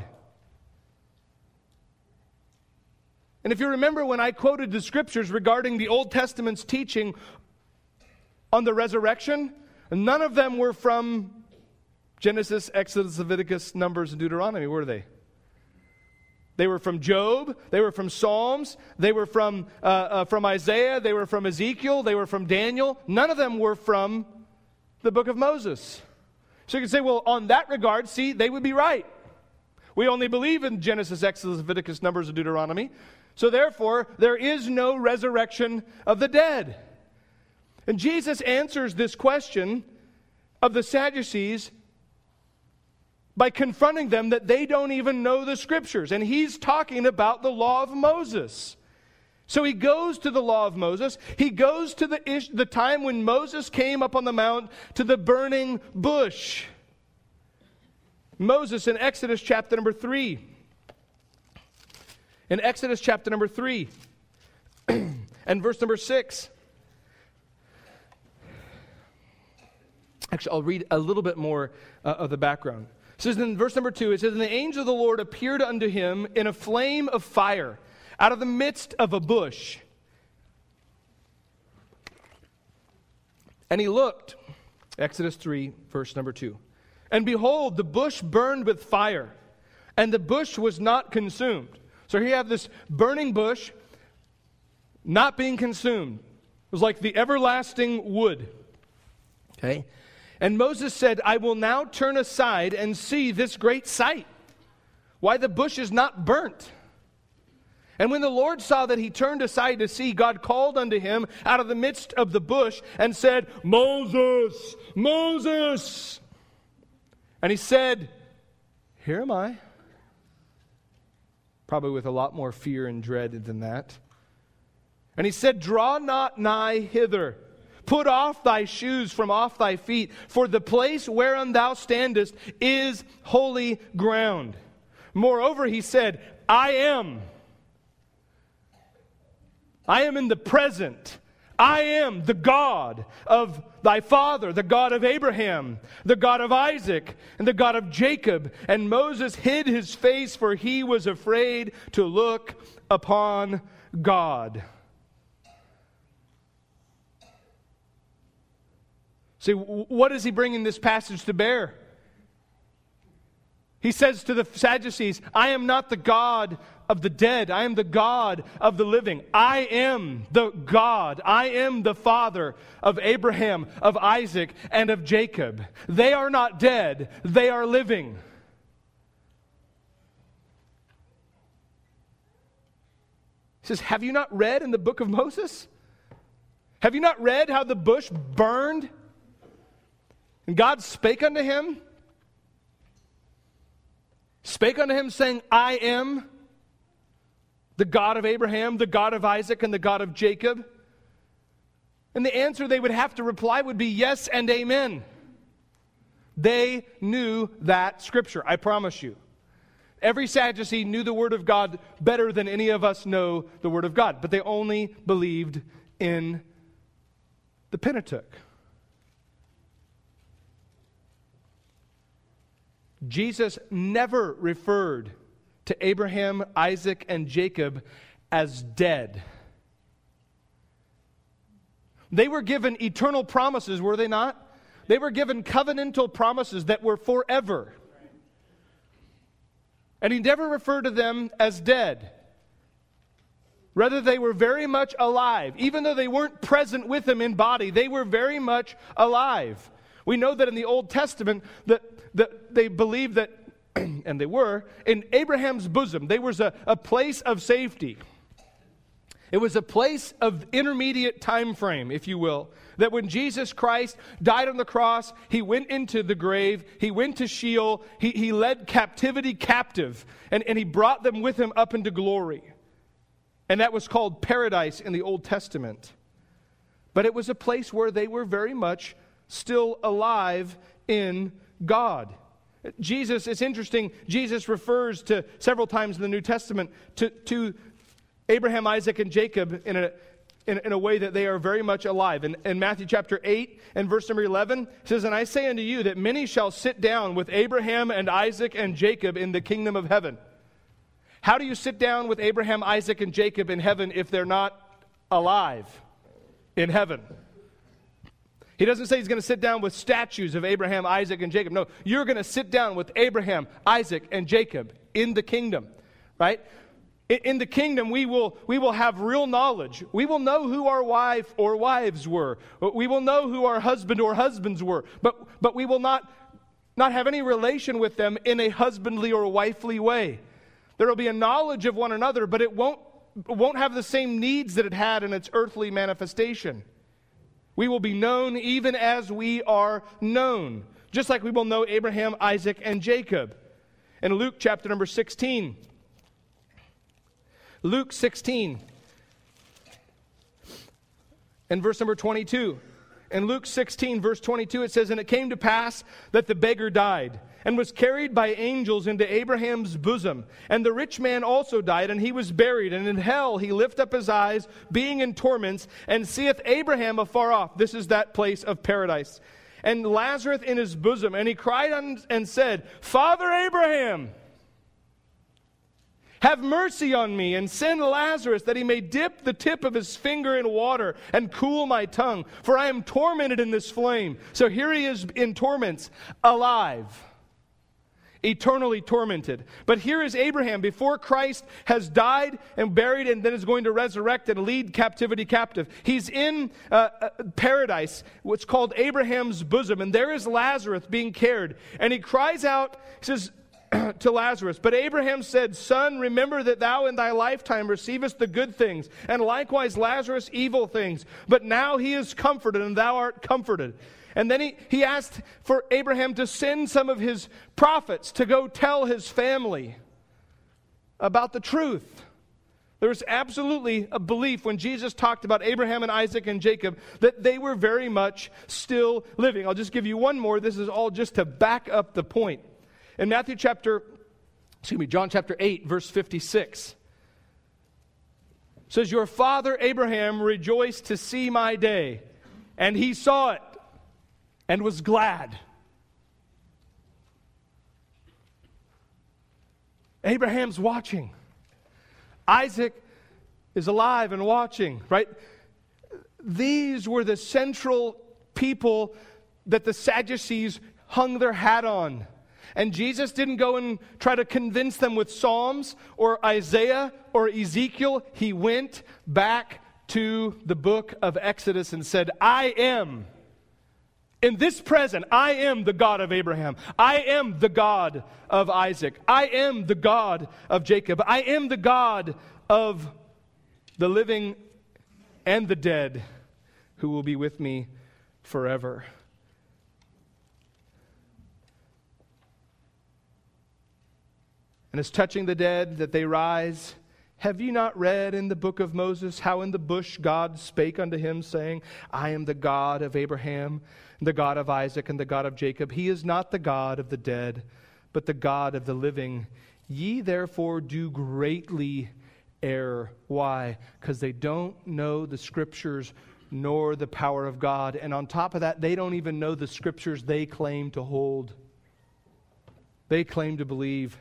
And if you remember when I quoted the Scriptures regarding the Old Testament's teaching on the resurrection, none of them were from Genesis, Exodus, Leviticus, Numbers, and Deuteronomy, were they? They were from Job. They were from Psalms. They were from, uh, uh, from Isaiah. They were from Ezekiel. They were from Daniel. None of them were from the book of Moses. So you can say, well, on that regard, see, they would be right. We only believe in Genesis, Exodus, Leviticus, Numbers, and Deuteronomy. So therefore, there is no resurrection of the dead. And Jesus answers this question of the Sadducees by confronting them that they don't even know the Scriptures. And he's talking about the law of Moses. So he goes to the law of Moses. He goes to the, ish, the time when Moses came up on the mount to the burning bush. Moses in Exodus chapter number three. In Exodus chapter number three and verse number six. Actually, I'll read a little bit more uh, of the background. It says in verse number two, it says, "And the angel of the Lord appeared unto him in a flame of fire out of the midst of a bush. And he looked, Exodus three, verse number two. And behold, the bush burned with fire, and the bush was not consumed. So here you have this burning bush not being consumed. It was like the everlasting wood. Okay? And Moses said, I will now turn aside and see this great sight, why the bush is not burnt. And when the Lord saw that he turned aside to see, God called unto him out of the midst of the bush and said, Moses, Moses. And he said, here am I. Probably with a lot more fear and dread than that. And he said, draw not nigh hither. Put off thy shoes from off thy feet, for the place whereon thou standest is holy ground. Moreover, he said, I am. I am in the present. I am the God of thy father, the God of Abraham, the God of Isaac, and the God of Jacob. And Moses hid his face, for he was afraid to look upon God. See, what is he bringing this passage to bear? He says to the Sadducees, I am not the God of the dead. I am the God of the living. I am the God. I am the Father of Abraham, of Isaac, and of Jacob. They are not dead. They are living. He says, have you not read in the book of Moses? Have you not read how the bush burned? And God spake unto him, spake unto him, saying, I am the God of Abraham, the God of Isaac, and the God of Jacob. And the answer they would have to reply would be yes and amen. They knew that scripture, I promise you. Every Sadducee knew the Word of God better than any of us know the Word of God, but they only believed in the Pentateuch. Jesus never referred to Abraham, Isaac, and Jacob as dead. They were given eternal promises, were they not? They were given covenantal promises that were forever. And he never referred to them as dead. Rather, they were very much alive. Even though they weren't present with him in body, they were very much alive. We know that in the Old Testament that, that they believed that, and they were, in Abraham's bosom, there was a, a place of safety. It was a place of intermediate time frame, if you will, that when Jesus Christ died on the cross, he went into the grave, he went to Sheol, he, he led captivity captive, and, and he brought them with him up into glory. And that was called paradise in the Old Testament. But it was a place where they were very much still alive in God. Jesus, it's interesting, Jesus refers to several times in the New Testament to, to Abraham, Isaac, and Jacob in a, in, in a way that they are very much alive. In, in Matthew chapter eight and verse number eleven, it says, and I say unto you that many shall sit down with Abraham and Isaac and Jacob in the kingdom of heaven. How do you sit down with Abraham, Isaac, and Jacob in heaven if they're not alive in heaven? He doesn't say he's going to sit down with statues of Abraham, Isaac, and Jacob. No, you're going to sit down with Abraham, Isaac, and Jacob in the kingdom, right? In, in the kingdom, we will, we will have real knowledge. We will know who our wife or wives were. We will know who our husband or husbands were. But, but we will not, not have any relation with them in a husbandly or wifely way. There will be a knowledge of one another, but it won't, won't have the same needs that it had in its earthly manifestation. We will be known even as we are known, just like we will know Abraham, Isaac, and Jacob. In Luke chapter number sixteen, Luke sixteen, and verse number twenty-two. In Luke sixteen, verse twenty-two, it says, and it came to pass that the beggar died, and was carried by angels into Abraham's bosom. And the rich man also died, and he was buried. And in hell he lift up his eyes, being in torments, and seeth Abraham afar off. This is that place of paradise. And Lazarus in his bosom. And he cried and said, Father Abraham, have mercy on me, and send Lazarus, that he may dip the tip of his finger in water and cool my tongue, for I am tormented in this flame. So here he is in torments, alive, eternally tormented. But here is Abraham before Christ has died and buried and then is going to resurrect and lead captivity captive. He's in uh, paradise, what's called Abraham's bosom, and there is Lazarus being cared. And he cries out, he says to Lazarus, but Abraham said, Son, remember that thou in thy lifetime receivest the good things, and likewise Lazarus evil things. But now he is comforted, and thou art comforted. And then he, he asked for Abraham to send some of his prophets to go tell his family about the truth. There was absolutely a belief when Jesus talked about Abraham and Isaac and Jacob that they were very much still living. I'll just give you one more. This is all just to back up the point. In Matthew chapter, excuse me, John chapter eight, verse fifty-six, it says, Your father Abraham rejoiced to see my day, and he saw it and was glad. Abraham's watching. Isaac is alive and watching, right? These were the central people that the Sadducees hung their hat on. And Jesus didn't go and try to convince them with Psalms or Isaiah or Ezekiel. He went back to the book of Exodus and said, I am, in this present, I am the God of Abraham. I am the God of Isaac. I am the God of Jacob. I am the God of the living and the dead who will be with me forever. And as touching the dead, that they rise, have you not read in the book of Moses how in the bush God spake unto him, saying, I am the God of Abraham, the God of Isaac, and the God of Jacob. He is not the God of the dead, but the God of the living. Ye therefore do greatly err. Why? Because they don't know the Scriptures nor the power of God. And on top of that, they don't even know the Scriptures they claim to hold. They claim to believe.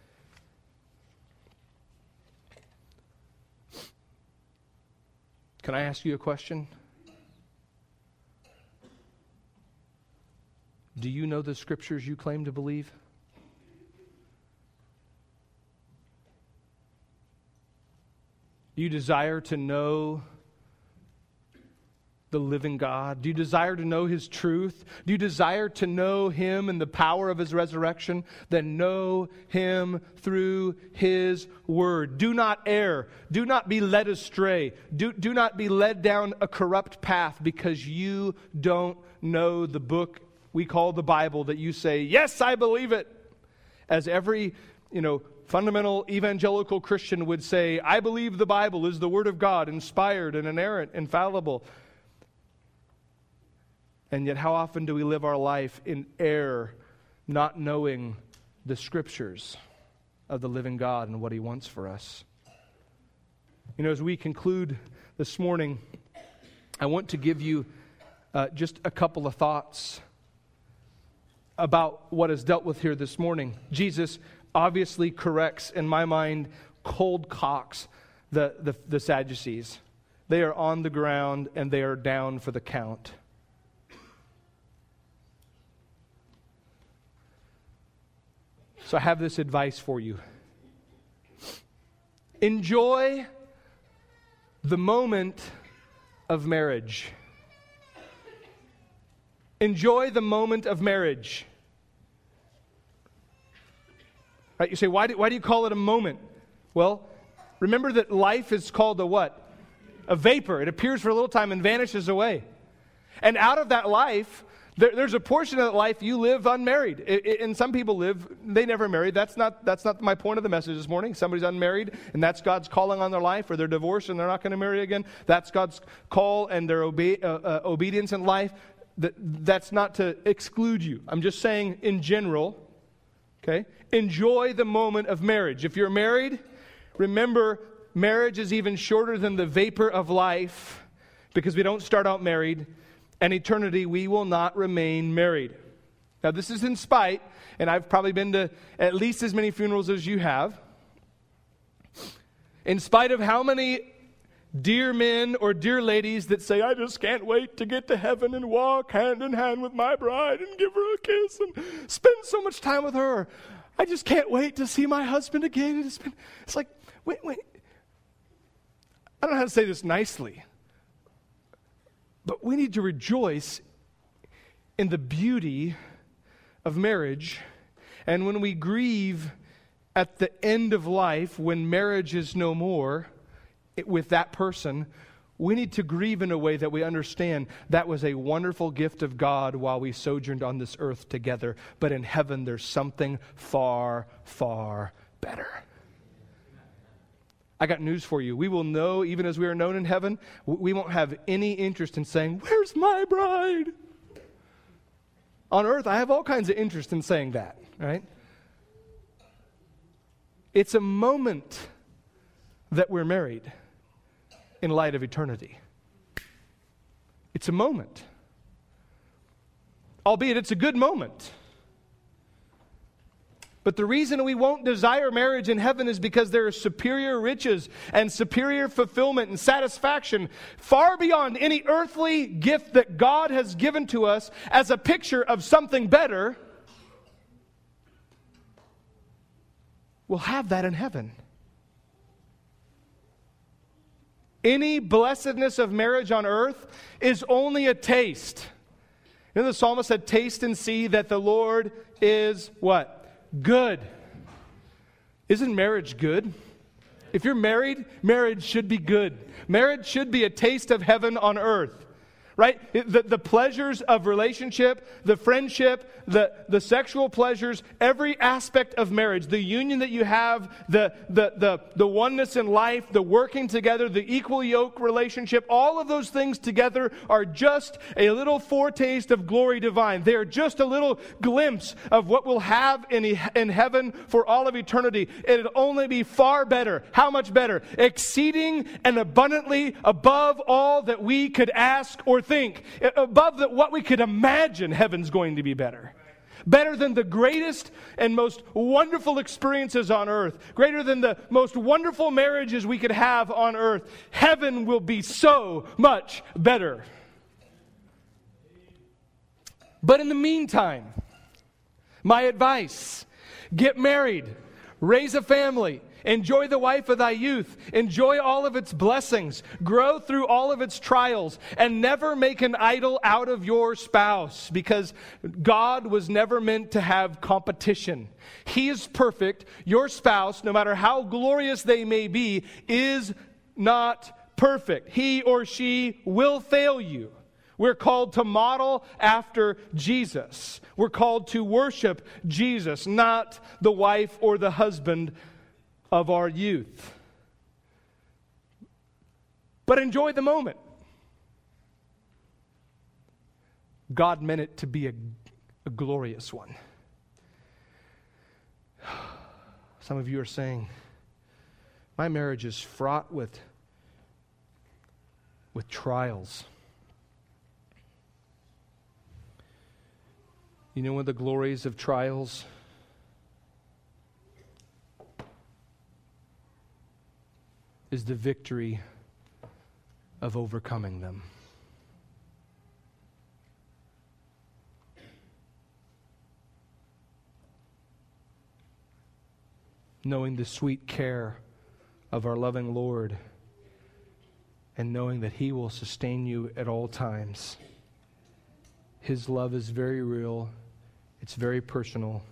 Can I ask you a question? Do you know the Scriptures you claim to believe? Do you desire to know the living God? Do you desire to know His truth? Do you desire to know Him and the power of His resurrection? Then know Him through His Word. Do not err. Do not be led astray. Do, do not be led down a corrupt path because you don't know the book we call the Bible that you say, yes, I believe it. As every, you know, fundamental evangelical Christian would say, I believe the Bible is the Word of God, inspired and inerrant, infallible. And yet how often do we live our life in error, not knowing the Scriptures of the living God and what He wants for us? You know, as we conclude this morning, I want to give you uh, just a couple of thoughts about what is dealt with here this morning. Jesus obviously corrects, in my mind, cold cocks the, the, the Sadducees. They are on the ground and they are down for the count. So I have this advice for you. Enjoy the moment of marriage. Enjoy the moment of marriage. Right? You say, why do, why do you call it a moment? Well, remember that life is called a what? A vapor. It appears for a little time and vanishes away. And out of that life, there, there's a portion of that life you live unmarried. It, it, and some people live, they never married. That's not, that's not my point of the message this morning. Somebody's unmarried, and that's God's calling on their life, or they're divorced and they're not going to marry again. That's God's call and their obe- uh, uh, obedience in life. That, that's not to exclude you. I'm just saying in general, okay? Enjoy the moment of marriage. If you're married, remember marriage is even shorter than the vapor of life because we don't start out married. And eternity, we will not remain married. Now, this is in spite, and I've probably been to at least as many funerals as you have. In spite of how many dear men or dear ladies that say, I just can't wait to get to heaven and walk hand in hand with my bride and give her a kiss and spend so much time with her. I just can't wait to see my husband again. It's, been, it's like, wait, wait. I don't know how to say this nicely, but we need to rejoice in the beauty of marriage. And when we grieve at the end of life, when marriage is no more it, with that person, we need to grieve in a way that we understand that was a wonderful gift of God while we sojourned on this earth together. But in heaven, there's something far, far better. I got news for you. We will know, even as we are known in heaven, we won't have any interest in saying, where's my bride? On earth, I have all kinds of interest in saying that, right? It's a moment that we're married in light of eternity. It's a moment. Albeit it's a good moment. But the reason we won't desire marriage in heaven is because there are superior riches and superior fulfillment and satisfaction far beyond any earthly gift that God has given to us as a picture of something better. We'll have that in heaven. Any blessedness of marriage on earth is only a taste. You know, the psalmist said, taste and see that the Lord is what? Good. Isn't marriage good? If you're married, marriage should be good. Marriage should be a taste of heaven on earth. Right? The, the pleasures of relationship, the friendship, the, the sexual pleasures, every aspect of marriage, the union that you have, the, the, the, the oneness in life, the working together, the equal yoke relationship, all of those things together are just a little foretaste of glory divine. They are just a little glimpse of what we'll have in, in heaven for all of eternity. It'll only be far better. How much better? Exceeding and abundantly above all that we could ask or think, above the, what we could imagine. Heaven's going to be better. Better than the greatest and most wonderful experiences on earth. Greater than the most wonderful marriages we could have on earth. Heaven will be so much better. But in the meantime, my advice, get married, raise a family, enjoy the wife of thy youth. Enjoy all of its blessings. Grow through all of its trials. And never make an idol out of your spouse. Because God was never meant to have competition. He is perfect. Your spouse, no matter how glorious they may be, is not perfect. He or she will fail you. We're called to model after Jesus. We're called to worship Jesus, not the wife or the husband of our youth. But enjoy the moment. God meant it to be a, a glorious one. Some of you are saying, my marriage is fraught with, with trials. You know one of the glories of trials? Is the victory of overcoming them. Knowing the sweet care of our loving Lord and knowing that He will sustain you at all times. His love is very real. It's very personal.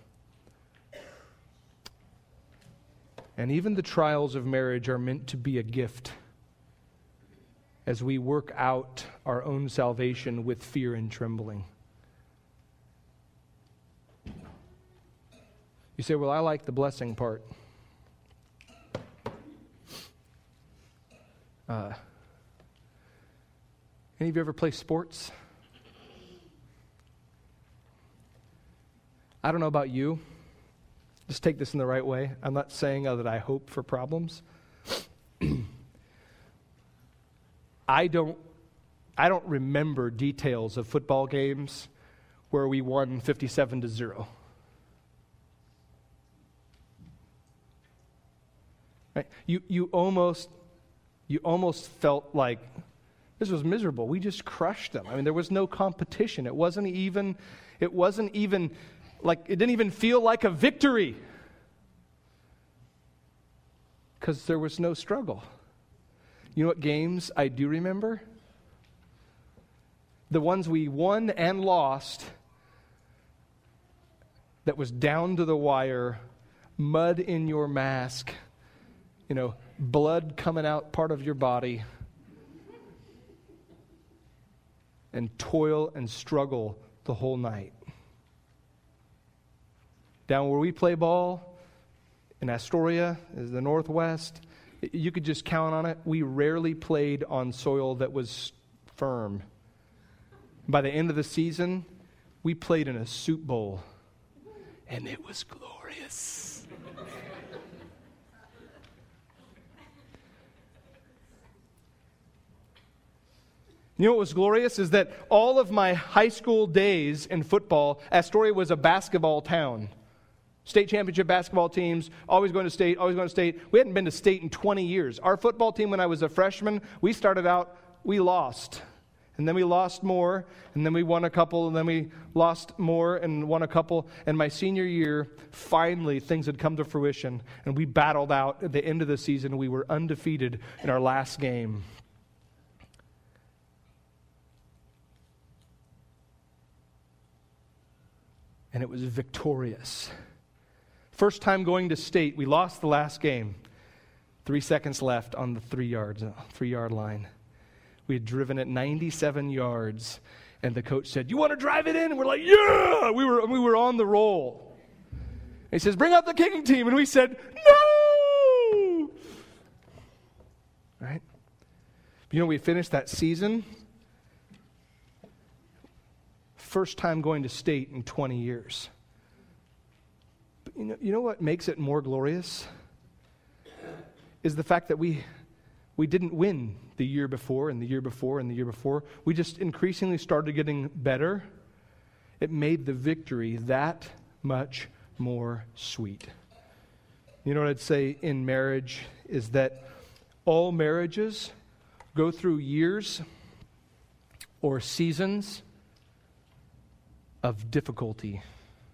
And even the trials of marriage are meant to be a gift as we work out our own salvation with fear and trembling. You say, well, I like the blessing part. Uh, any of you ever play sports? I don't know about you. Just take this in the right way. I'm not saying uh, that I hope for problems. I don't I don't remember details of football games where we won fifty-seven to zero. Right? You you almost you almost felt like this was miserable. We just crushed them. I mean, there was no competition. It wasn't even it wasn't even like it didn't even feel like a victory. Because there was no struggle. You know what games I do remember? The ones we won and lost that was down to the wire, mud in your mask, you know, blood coming out part of your body, and toil and struggle the whole night. Down where we play ball, in Astoria, is the Northwest, you could just count on it. We rarely played on soil that was firm. By the end of the season, we played in a soup bowl, and it was glorious. You know what was glorious is that all of my high school days in football, Astoria was a basketball town. State championship basketball teams, always going to state, always going to state. We hadn't been to state in twenty years. Our football team, when I was a freshman, we started out, we lost. And then we lost more, and then we won a couple, and then we lost more and won a couple. And my senior year, finally, things had come to fruition, and we battled out at the end of the season. We were undefeated in our last game. And it was victorious. First time going to state, we lost the last game. Three seconds left on the three yards, three-yard line. We had driven it ninety-seven yards, and the coach said, "You want to drive it in?" And we're like, "Yeah!" We were we were on the roll. And he says, "Bring out the kicking team," and we said, "No!" Right? You know, we finished that season. First time going to state in twenty years. But you know, you know what makes it more glorious? Is the fact that we we didn't win the year before and the year before and the year before. We just increasingly started getting better. It made the victory that much more sweet. You know what I'd say in marriage is that all marriages go through years or seasons of difficulty.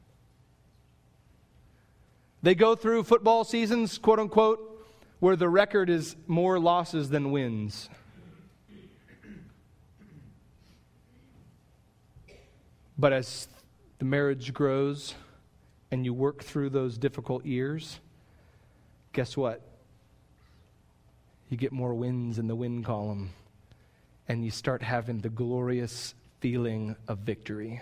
They go through football seasons, quote unquote, where the record is more losses than wins. But as the marriage grows and you work through those difficult years, guess what? You get more wins in the win column, and you start having the glorious feeling of victory.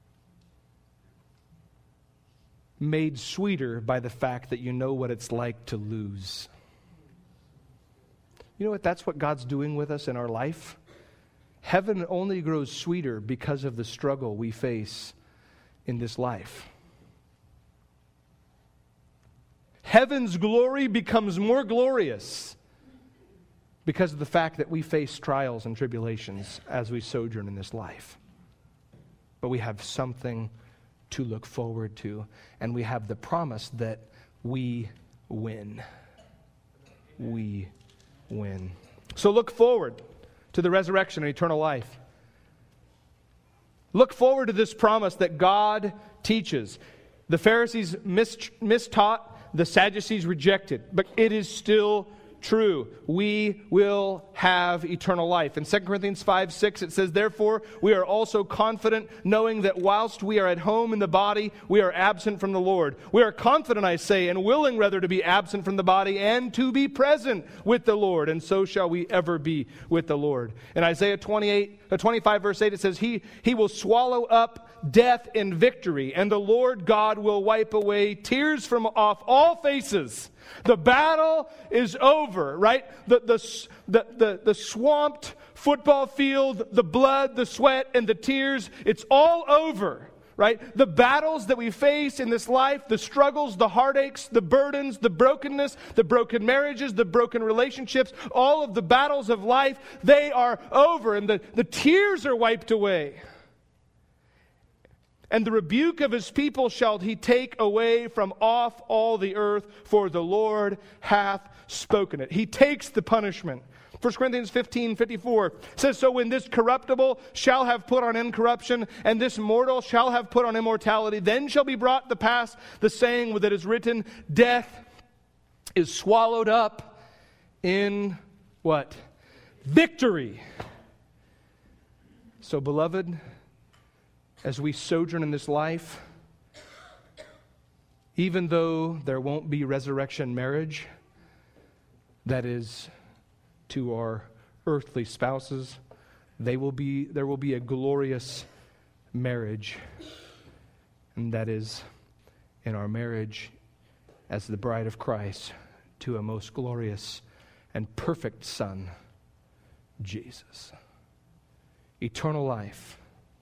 Made sweeter by the fact that you know what it's like to lose. You know what? That's what God's doing with us in our life. Heaven only grows sweeter because of the struggle we face in this life. Heaven's glory becomes more glorious because of the fact that we face trials and tribulations as we sojourn in this life. But we have something to look forward to, and we have the promise that we win. We win. So look forward to the resurrection and eternal life. Look forward to this promise that God teaches. The Pharisees mis- mistaught, the Sadducees rejected, but it is still true. We will have eternal life. In Second Corinthians five six, it says, "Therefore, we are also confident, knowing that whilst we are at home in the body, we are absent from the Lord. We are confident, I say, and willing rather to be absent from the body and to be present with the Lord, and so shall we ever be with the Lord." In Isaiah twenty-eight, uh, twenty-five, verse eight, it says, he, he will swallow up death in victory, and the Lord God will wipe away tears from off all faces. The battle is over, right? The, the, the, the, the swamped football field, the blood, the sweat, and the tears, it's all over, right? The battles that we face in this life, the struggles, the heartaches, the burdens, the brokenness, the broken marriages, the broken relationships, all of the battles of life, they are over, and the, the tears are wiped away. And the rebuke of his people shall he take away from off all the earth, for the Lord hath spoken it. He takes the punishment. First Corinthians fifteen fifty-four says, so when this corruptible shall have put on incorruption, and this mortal shall have put on immortality, then shall be brought to pass the saying that is written, death is swallowed up in what? Victory. So, beloved, as we sojourn in this life, even though there won't be resurrection marriage, that is to our earthly spouses, they will be there will be a glorious marriage, and that is in our marriage as the bride of Christ to a most glorious and perfect Son, Jesus. Eternal life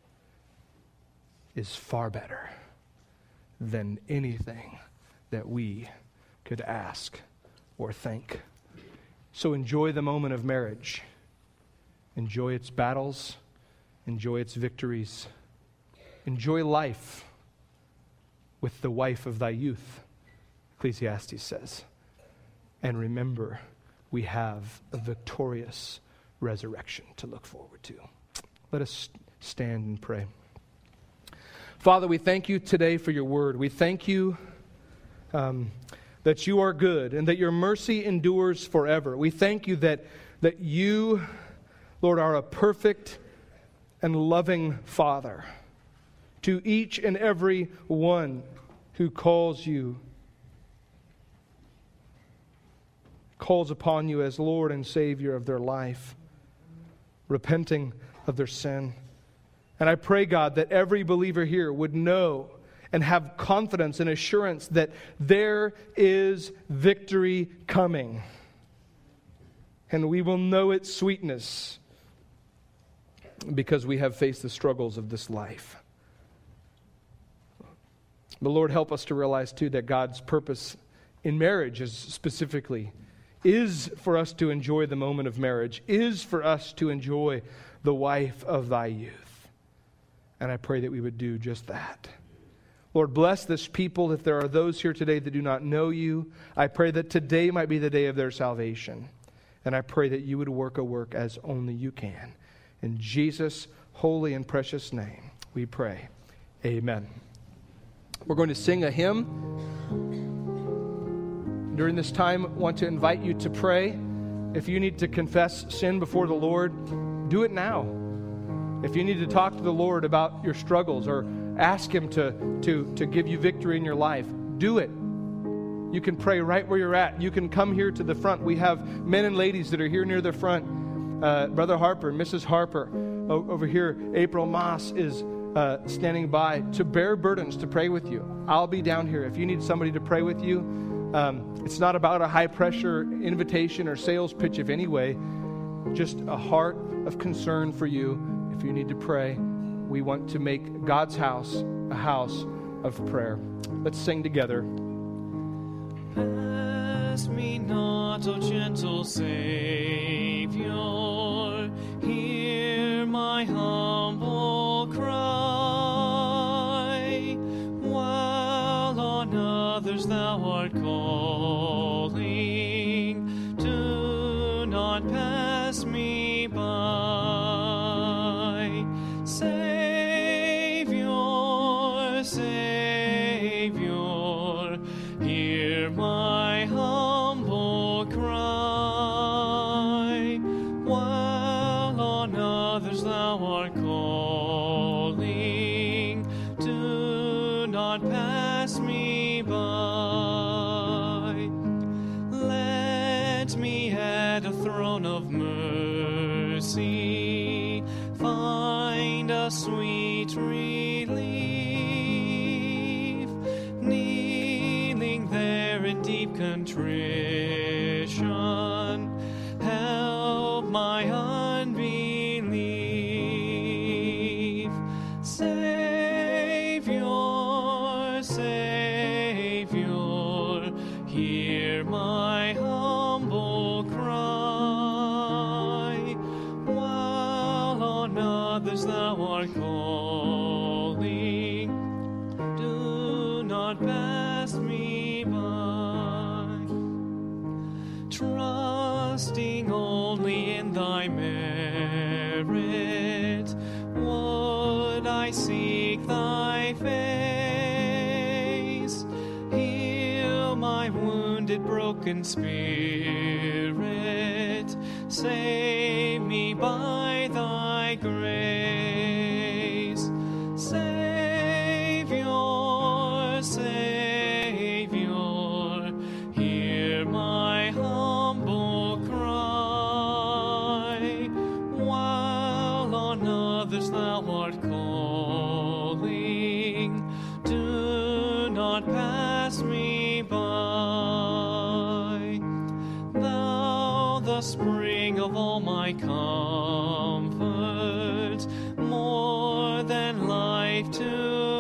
is far better than anything that we could ask or think. So enjoy the moment of marriage. Enjoy its battles. Enjoy its victories. Enjoy life with the wife of thy youth, Ecclesiastes says. And remember, we have a victorious resurrection to look forward to. Let us stand and pray. Father, we thank you today for your word. We thank you um, that you are good and that your mercy endures forever. We thank you that, that you, Lord, are a perfect and loving Father to each and every one who calls you, calls upon you as Lord and Savior of their life, repenting of their sin. And I pray, God, that every believer here would know and have confidence and assurance that there is victory coming. And we will know its sweetness because we have faced the struggles of this life. But Lord, help us to realize too that God's purpose in marriage is specifically is for us to enjoy the moment of marriage, is for us to enjoy the wife of thy youth. And I pray that we would do just that. Lord, bless this people. If there are those here today that do not know you, I pray that today might be the day of their salvation. And I pray that you would work a work as only you can. In Jesus' holy and precious name, we pray. Amen. We're going to sing a hymn. During this time, I want to invite you to pray. If you need to confess sin before the Lord, do it now. If you need to talk to the Lord about your struggles or ask Him to, to, to give you victory in your life, do it. You can pray right where you're at. You can come here to the front. We have men and ladies that are here near the front. Uh, Brother Harper, Missus Harper, o- over here, April Moss is uh, standing by to bear burdens, to pray with you. I'll be down here. If you need somebody to pray with you, um, it's not about a high-pressure invitation or sales pitch of any way, just a heart of concern for you. If you need to pray, we want to make God's house a house of prayer. Let's sing together. Pass me not, O gentle Savior, hear my humble cry, while on others thou art calling, do not pass me by. Savior, Savior, hear my humble cry, while on others thou art calling, do not pass me by. Let me at a throne of mercy find a sweet relief, kneeling there in deep contrition, help my unbelief. Savior, Savior, hear my humble cry, while on others thou art calling, seek thy face. Heal my wounded, broken spirit. Save me by thy grace. Savior, Savior, hear my humble cry. While on others thou art calling, do not pass me by. Thou, the spring of all my comfort, more than life to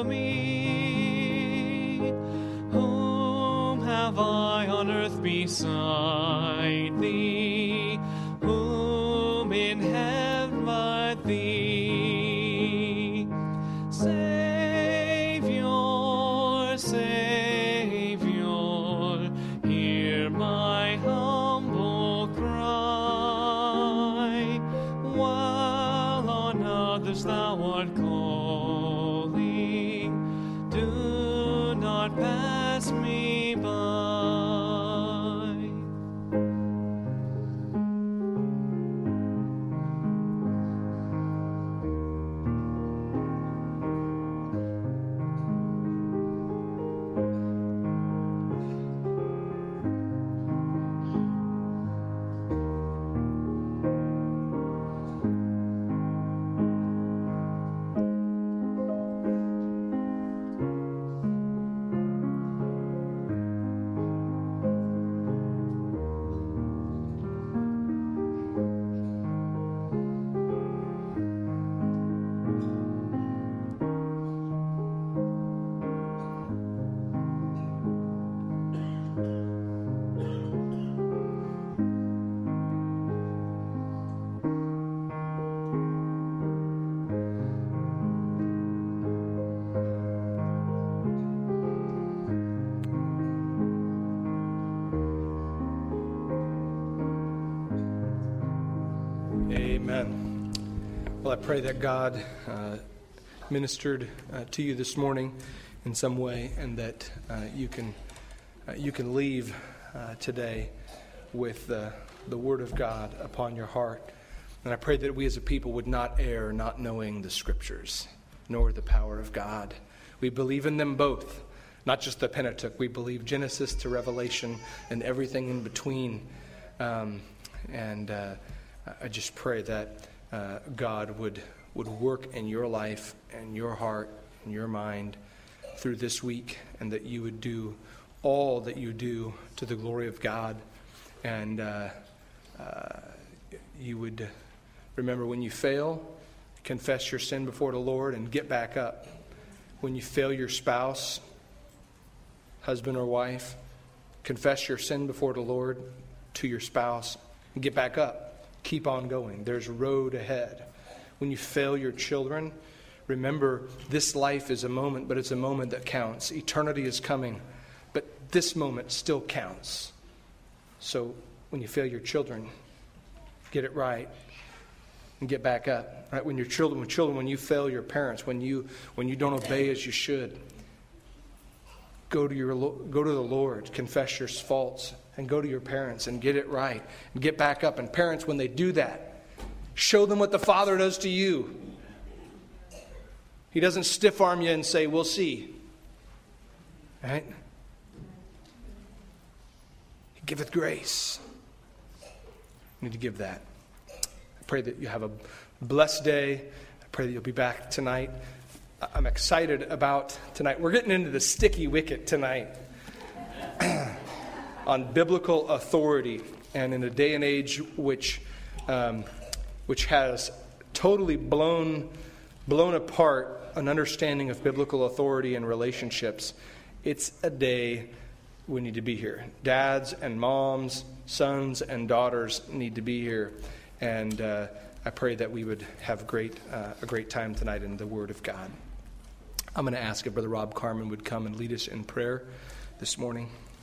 me. Whom have I on earth beside thee? Whom in heaven but thee? Savior, Savior, hear my humble cry. While on others thou art calling, do not pass me by. Amen. Well, I pray that God uh, ministered uh, to you this morning in some way, and that uh, you can uh, you can leave uh, today with uh, the Word of God upon your heart. And I pray that we as a people would not err, not knowing the Scriptures, nor the power of God. We believe in them both, not just the Pentateuch. We believe Genesis to Revelation and everything in between. Um, and uh, I just pray that uh, God would, would work in your life and your heart and your mind through this week, and that you would do all that you do to the glory of God. And uh, uh, you would remember, when you fail, confess your sin before the Lord and get back up. When you fail your spouse, husband or wife, confess your sin before the Lord to your spouse and get back up. Keep on going. There's a road ahead. When you fail your children, remember, this life is a moment, but it's a moment that counts. Eternity is coming, but this moment still counts. So when you fail your children, get it right and get back up. Right? When your children, when children, when you fail your parents, when you when you don't obey as you should, go to your go to the Lord, confess your faults, and go to your parents and get it right and get back up. And parents, when they do that, show them what the Father does to you. He doesn't stiff arm you and say, "We'll see." Right? He giveth grace. You need to give that. I pray that you have a blessed day. I pray that you'll be back tonight. I'm excited about tonight. We're getting into the sticky wicket tonight on biblical authority, and in a day and age which um, which has totally blown blown apart an understanding of biblical authority and relationships. It's a day we need to be here. Dads and moms, sons and daughters need to be here, and uh, I pray that we would have great uh, a great time tonight in the Word of God. I'm going to ask if Brother Rob Carmen would come and lead us in prayer this morning.